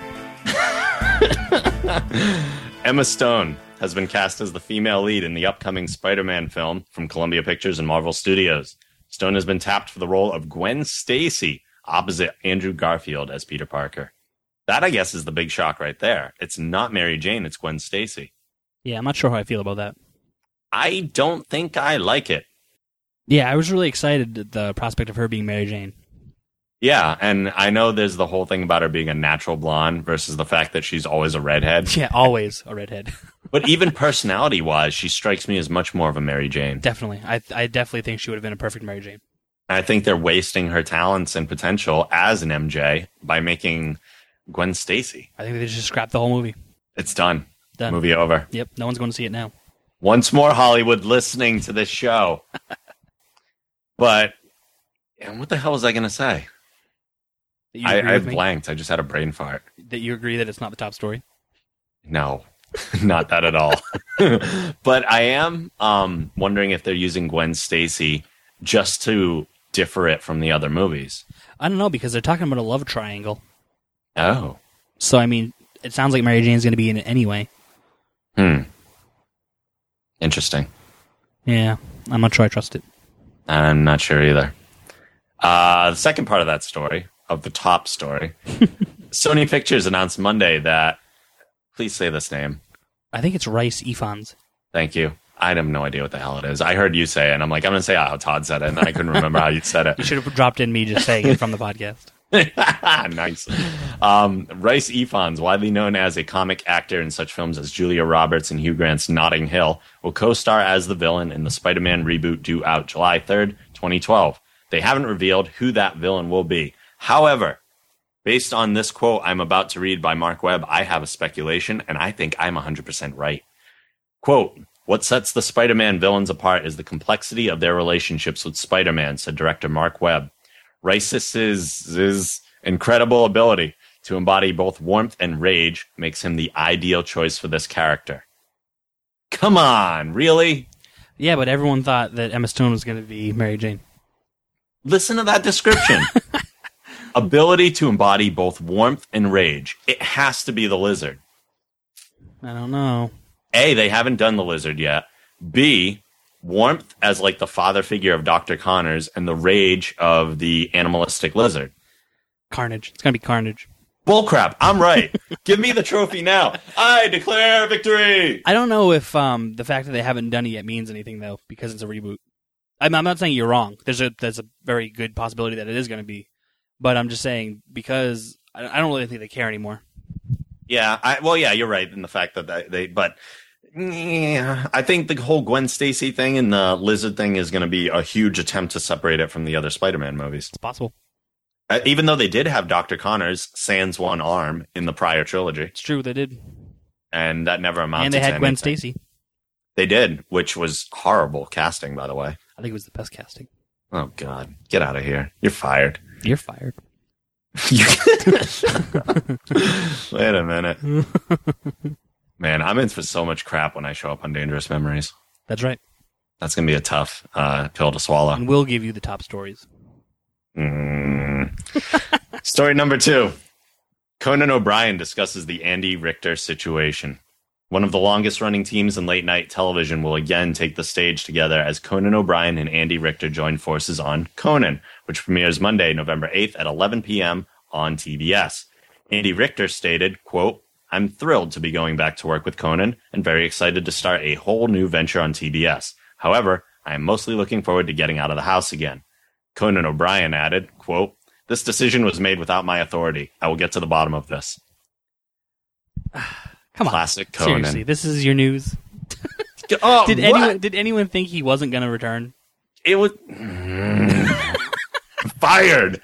Emma Stone has been cast as the female lead in the upcoming Spider-Man film from Columbia Pictures and Marvel Studios. Stone has been tapped for the role of Gwen Stacy opposite Andrew Garfield as Peter Parker. That, I guess, is the big shock right there. It's not Mary Jane, it's Gwen Stacy. Yeah, I'm not sure how I feel about that. I don't think I like it. Yeah, I was really excited at the prospect of her being Mary Jane. Yeah, and I know there's the whole thing about her being a natural blonde versus the fact that she's always a redhead. Yeah, always a redhead. But even personality-wise, she strikes me as much more of a Mary Jane. Definitely. I definitely think she would have been a perfect Mary Jane. I think they're wasting her talents and potential as an MJ by making Gwen Stacy. I think they just scrapped the whole movie. It's done. Done. Movie over. Yep, no one's going to see it now. Once more, Hollywood listening to this show. But, and what the hell was I going to say? I blanked. I just had a brain fart. That you agree that it's not the top story? No, not that at all. But I am wondering if they're using Gwen Stacy just to differ it from the other movies. I don't know, because they're talking about a love triangle. Oh. So, I mean, it sounds like Mary Jane's going to be in it anyway. Interesting. Yeah, I'm not sure I trust it. I'm not sure either. The second part of that story, of the top story, Sony Pictures announced Monday that, please say this name. I think it's Rice Ifans. Thank you. I have no idea what the hell it is. I heard you say it, and I'm like, I'm going to say how Todd said it, and then I couldn't remember how you said it. You should have dropped in me just saying it from the podcast. Nice. Rice Ifans, widely known as a comic actor in such films as Julia Roberts and Hugh Grant's Notting Hill, will co-star as the villain in the Spider-Man reboot due out July 3rd, 2012. They haven't revealed who that villain will be. However, based on this quote I'm about to read by Mark Webb, I have a speculation, and I think I'm 100% right. Quote, "What sets the Spider-Man villains apart is the complexity of their relationships with Spider-Man," said director Mark Webb. Rice's incredible ability to embody both warmth and rage makes him the ideal choice for this character. Come on, really? Yeah, but everyone thought that Emma Stone was going to be Mary Jane. Listen to that description. Ability to embody both warmth and rage. It has to be the Lizard. I don't know. A, they haven't done the Lizard yet. B, warmth as like the father figure of Dr. Connors and the rage of the animalistic Lizard. Carnage. It's going to be Carnage. Bullcrap. I'm right. Give me the trophy now. I declare victory. I don't know if the fact that they haven't done it yet means anything, though, because it's a reboot. I'm not saying you're wrong. There's a very good possibility that it is going to be. But I'm just saying, because I don't really think they care anymore. Yeah, you're right in the fact that I think the whole Gwen Stacy thing and the Lizard thing is going to be a huge attempt to separate it from the other Spider-Man movies. It's possible. Even though they did have Dr. Connors sans one arm in the prior trilogy. It's true, they did. And that never amounted to anything. And they had Gwen anything. Stacy. They did, which was horrible casting, by the way. I think it was the best casting. Oh, God. Get out of here. You're fired. You're fired. Wait a minute. Man, I'm in for so much crap when I show up on Dangerous Memories. That's right. That's going to be a tough pill to swallow. And we'll give you the top stories. Story number 2. Conan O'Brien discusses the Andy Richter situation. One of the longest-running teams in late-night television will again take the stage together as Conan O'Brien and Andy Richter join forces on Conan, which premieres Monday, November 8th at 11 p.m. on TBS. Andy Richter stated, quote, "I'm thrilled to be going back to work with Conan and very excited to start a whole new venture on TBS. However, I am mostly looking forward to getting out of the house again." Conan O'Brien added, quote, "This decision was made without my authority. I will get to the bottom of this." Come on. Classic Conan. Seriously, this is your news? Oh, Did anyone think he wasn't going to return? It was... Fired!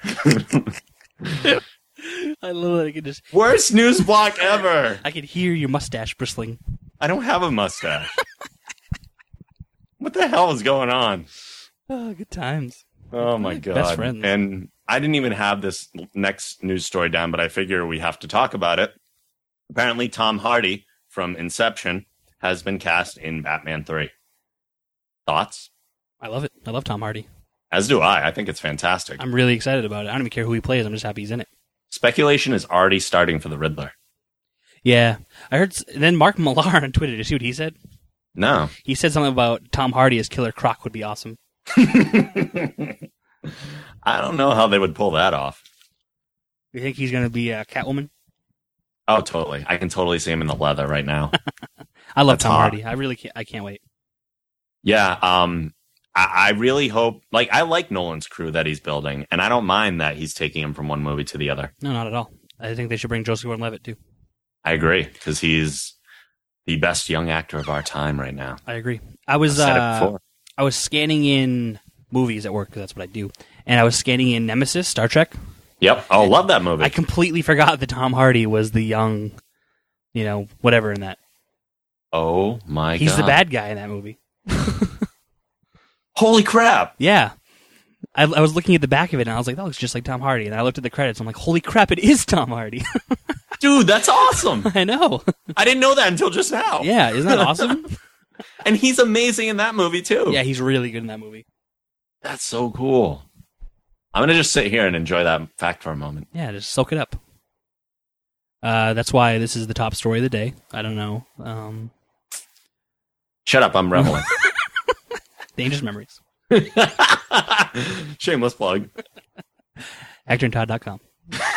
I love that I could just... Worst news block ever! I could hear your mustache bristling. I don't have a mustache. What the hell is going on? Oh, good times. Oh, my God. Best friends. And I didn't even have this next news story down, but I figure we have to talk about it. Apparently, Tom Hardy from Inception has been cast in Batman 3. Thoughts? I love it. I love Tom Hardy. As do I. I think it's fantastic. I'm really excited about it. I don't even care who he plays. I'm just happy he's in it. Speculation is already starting for the Riddler. Yeah. I heard... Then Mark Millar on Twitter, did you see what he said? No. He said something about Tom Hardy as Killer Croc would be awesome. I don't know how they would pull that off. You think he's going to be Catwoman? Oh, totally. I can totally see him in the leather right now. I love That's Tom hot. Hardy. I really can't. I can't wait. Yeah. I really hope... I like Nolan's crew that he's building, and I don't mind that he's taking him from one movie to the other. No, not at all. I think they should bring Joseph Gordon-Levitt, too. I agree, because he's the best young actor of our time right now. I agree. I was I've said it before. I was scanning in movies at work, because that's what I do. And I was scanning in Nemesis, Star Trek. Yep. Oh, love that movie. I completely forgot that Tom Hardy was the young, whatever in that. Oh, my God. He's the bad guy in that movie. Holy crap. Yeah. I was looking at the back of it, and I was like, that looks just like Tom Hardy. And I looked at the credits, and I'm like, holy crap, it is Tom Hardy. Dude, that's awesome. I know. I didn't know that until just now. Yeah, isn't that awesome? And he's amazing in that movie, too. Yeah, he's really good in that movie. That's so cool. I'm going to just sit here and enjoy that fact for a moment. Yeah, just soak it up. That's why this is the top story of the day. I don't know. Shut up, I'm reveling. Dangerous Memories. Shameless plug. HectorandTodd.com.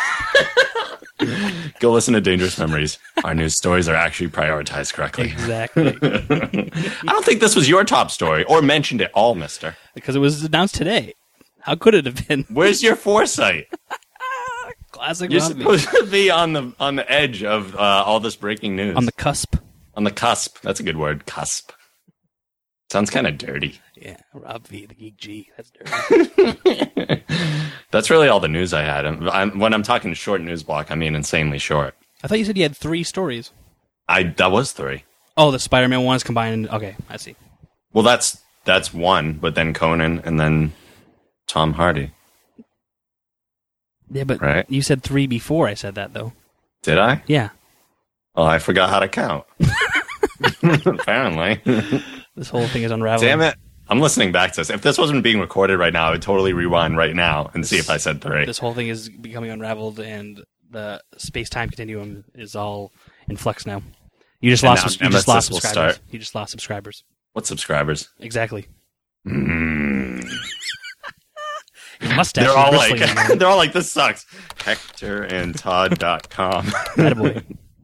Go listen to Dangerous Memories. Our news stories are actually prioritized correctly. Exactly. I don't think this was your top story or mentioned at all, mister. Because it was announced today. How could it have been? Where's your foresight? Classic You're Robbie. supposed to be on the edge of all this breaking news. On the cusp. On the cusp. That's a good word. Cusp. Sounds kind of dirty. Yeah, Rob V, the Geek G. That's dirty. That's really all the news I had. When I'm talking short news block, I mean insanely short. I thought you said you had 3 stories. That was 3. Oh, the Spider-Man one is combined. Okay, I see. Well, that's one, but then Conan and then Tom Hardy. Yeah, but right? You said 3 before I said that, though. Did I? Yeah. Oh, I forgot how to count. Apparently. This whole thing is unraveling. Damn it. I'm listening back to this. If this wasn't being recorded right now, I would totally rewind right now and see if I said 3. This whole thing is becoming unraveled, and the space-time continuum is all in flux now. You just lost subscribers. You just lost subscribers. What subscribers? Exactly. Mm. Your mustache They're is all bristling, like, man. they're all like, this sucks. HectorandTodd.com. Attaboy.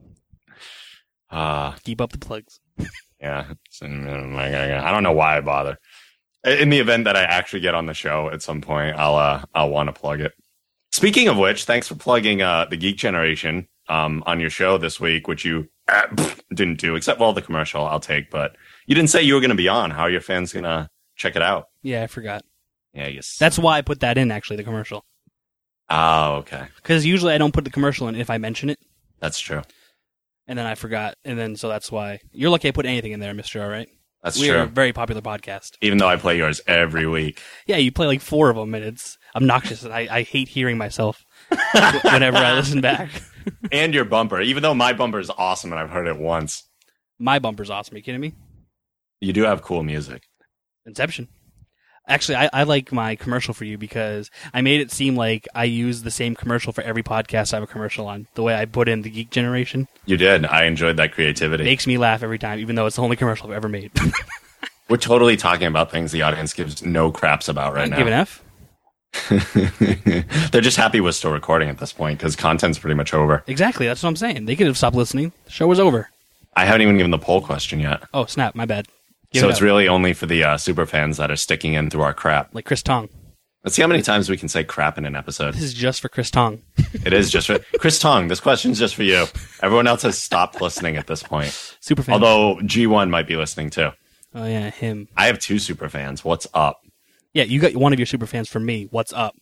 Keep up the plugs. Yeah. I don't know why I bother. In the event that I actually get on the show at some point, I'll want to plug it. Speaking of which, thanks for plugging the Geek Generation on your show this week, which you didn't do, except the commercial I'll take. But you didn't say you were going to be on. How are your fans going to check it out? Yeah, I forgot. Yeah, yes. That's why I put that in, actually, the commercial. Oh, okay. Because usually I don't put the commercial in if I mention it. That's true. And then I forgot. And then so that's why. You're lucky I put anything in there, Mr. All Right? That's We're true. a very popular podcast. Even though I play yours every week. Yeah, you play like 4 of them, and it's obnoxious. And I hate hearing myself whenever I listen back. And your bumper. Even though my bumper is awesome and I've heard it once. My bumper's awesome. Are you kidding me? You do have cool music. Inception. Actually, I like my commercial for you because I made it seem like I use the same commercial for every podcast I have a commercial on. The way I put in the Geek Generation. You did. I enjoyed that creativity. Makes me laugh every time, even though it's the only commercial I've ever made. We're totally talking about things the audience gives no craps about right now. Give an F? They're just happy we're still recording at this point because content's pretty much over. Exactly, that's what I'm saying. They could have stopped listening. The show was over. I haven't even given the poll question yet. Oh, snap, my bad. So it's really only for the super fans that are sticking in through our crap. Like Chris Tong. Let's see how many times we can say crap in an episode. This is just for Chris Tong. It is just for... Chris Tong, this question's just for you. Everyone else has stopped listening at this point. Super fans. Although G1 might be listening too. Oh, yeah, him. I have 2 super fans. What's up? Yeah, you got one of your super fans from me. What's up?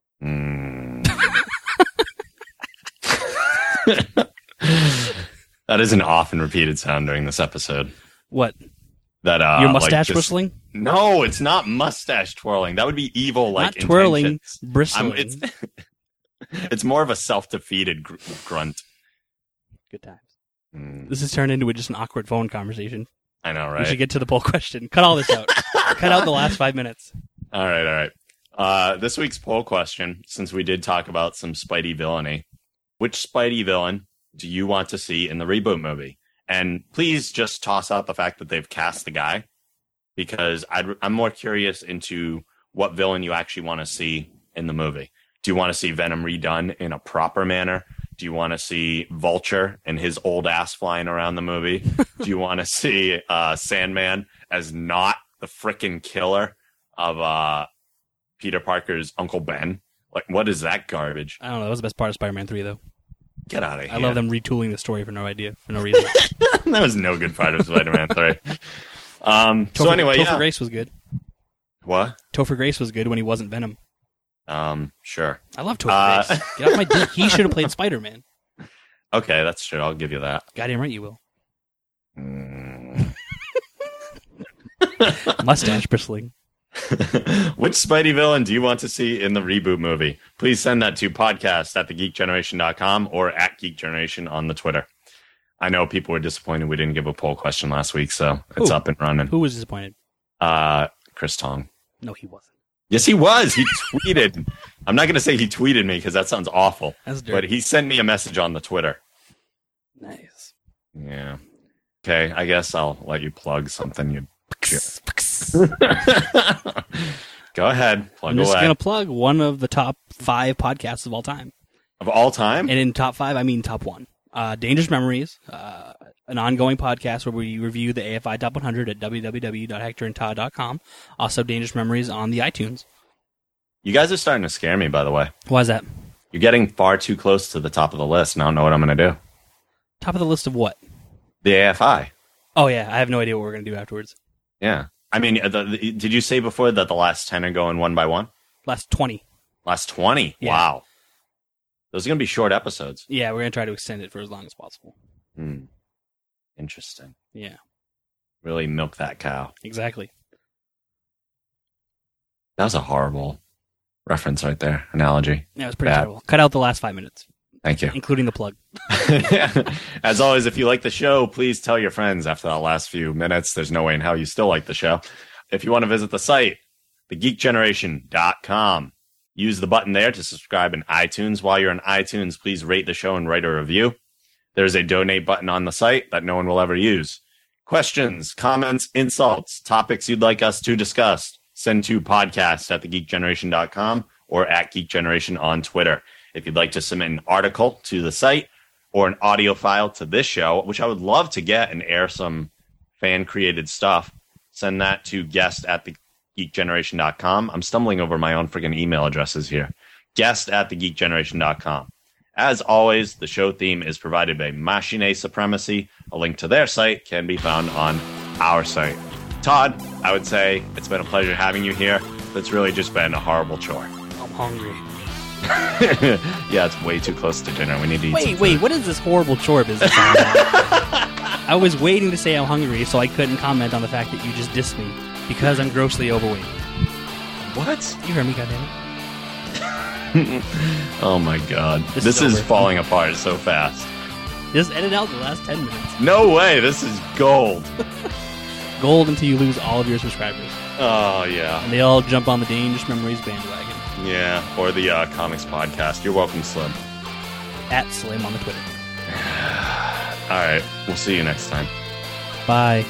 That is an often repeated sound during this episode. What? That your mustache bristling? No, it's not mustache twirling. That would be evil. Like not twirling, intentions. bristling. It's more of a self-defeated grunt. Good times. This has turned into just an awkward phone conversation. I know, right? We should get to the poll question. Cut all this out. Cut out the last 5 minutes. All right. This week's poll question, since we did talk about some Spidey villainy, which Spidey villain do you want to see in the reboot movie? And please just toss out the fact that they've cast the guy, because I'm more curious into what villain you actually want to see in the movie. Do you want to see Venom redone in a proper manner? Do you want to see Vulture and his old ass flying around the movie? Do you want to see Sandman as not the frickin' killer of Peter Parker's Uncle Ben? Like, what is that garbage? I don't know. That was the best part of Spider-Man 3, though. Get out of here. I love them retooling the story for no reason. That was no good part of Spider-Man 3. So anyway, Topher Grace was good. What? Topher Grace was good when he wasn't Venom. Sure. I love Topher Grace. Get off my dick. He should have played Spider-Man. Okay, that's true. I'll give you that. Goddamn right you will. Mustache bristling. Which Spidey villain do you want to see in the reboot movie? Please send that to podcast@thegeekgeneration.com or @geekgeneration on the Twitter. I know people were disappointed we didn't give a poll question last week, so it's up and running. Who was disappointed? Chris Tong. No, he wasn't. Yes, he was. He tweeted. I'm not going to say he tweeted me because that sounds awful. That's dirty. But he sent me a message on the Twitter. Nice. Yeah. Okay, I guess I'll let you plug something. You. Go ahead. Plug I'm just away. going to plug one of the top 5 podcasts of all time. Of all time? And in top 5, I mean top 1. Dangerous Memories, an ongoing podcast where we review the AFI Top 100 at www.hectorandtodd.com. Also, Dangerous Memories on the iTunes. You guys are starting to scare me, by the way. Why is that? You're getting far too close to the top of the list, and I don't know what I'm going to do. Top of the list of what? The AFI. Oh, yeah. I have no idea what we're going to do afterwards. Yeah. I mean, did you say before that the last 10 are going one by one? Last 20. Last 20? Yeah. Wow. Those are going to be short episodes. Yeah, we're going to try to extend it for as long as possible. Interesting. Yeah. Really milk that cow. Exactly. That was a horrible reference right there. Analogy. Yeah, it was pretty Bad. terrible. Cut out the last 5 minutes. Thank you. Including the plug. As always, if you like the show, please tell your friends after that last few minutes. There's no way in hell you still like the show. If you want to visit the site, thegeekgeneration.com. Use the button there to subscribe in iTunes. While you're in iTunes, please rate the show and write a review. There's a donate button on the site that no one will ever use. Questions, comments, insults, topics you'd like us to discuss, send to podcast@thegeekgeneration.com or @geekgeneration on Twitter. If you'd like to submit an article to the site or an audio file to this show, which I would love to get and air some fan-created stuff, send that to guest@thegeekgeneration.com. I'm stumbling over my own freaking email addresses here. Guest@thegeekgeneration.com. As always, the show theme is provided by Machine Supremacy. A link to their site can be found on our site. Todd, I would say it's been a pleasure having you here. It's really just been a horrible chore. I'm hungry. Yeah, it's way too close to dinner. We need to eat some Wait, food. what is this horrible chore business all about? I was waiting to say I'm hungry, so I couldn't comment on the fact that you just dissed me because I'm grossly overweight. What? You heard me, goddammit. Oh my god. This is over. falling apart so fast. Just edit out the last 10 minutes. No way, this is gold. Gold until you lose all of your subscribers. Oh, yeah. And they all jump on the Dangerous Memories bandwagon. Yeah, or the comics podcast. You're welcome, Slim. @Slim on the Twitter. All right, we'll see you next time. Bye.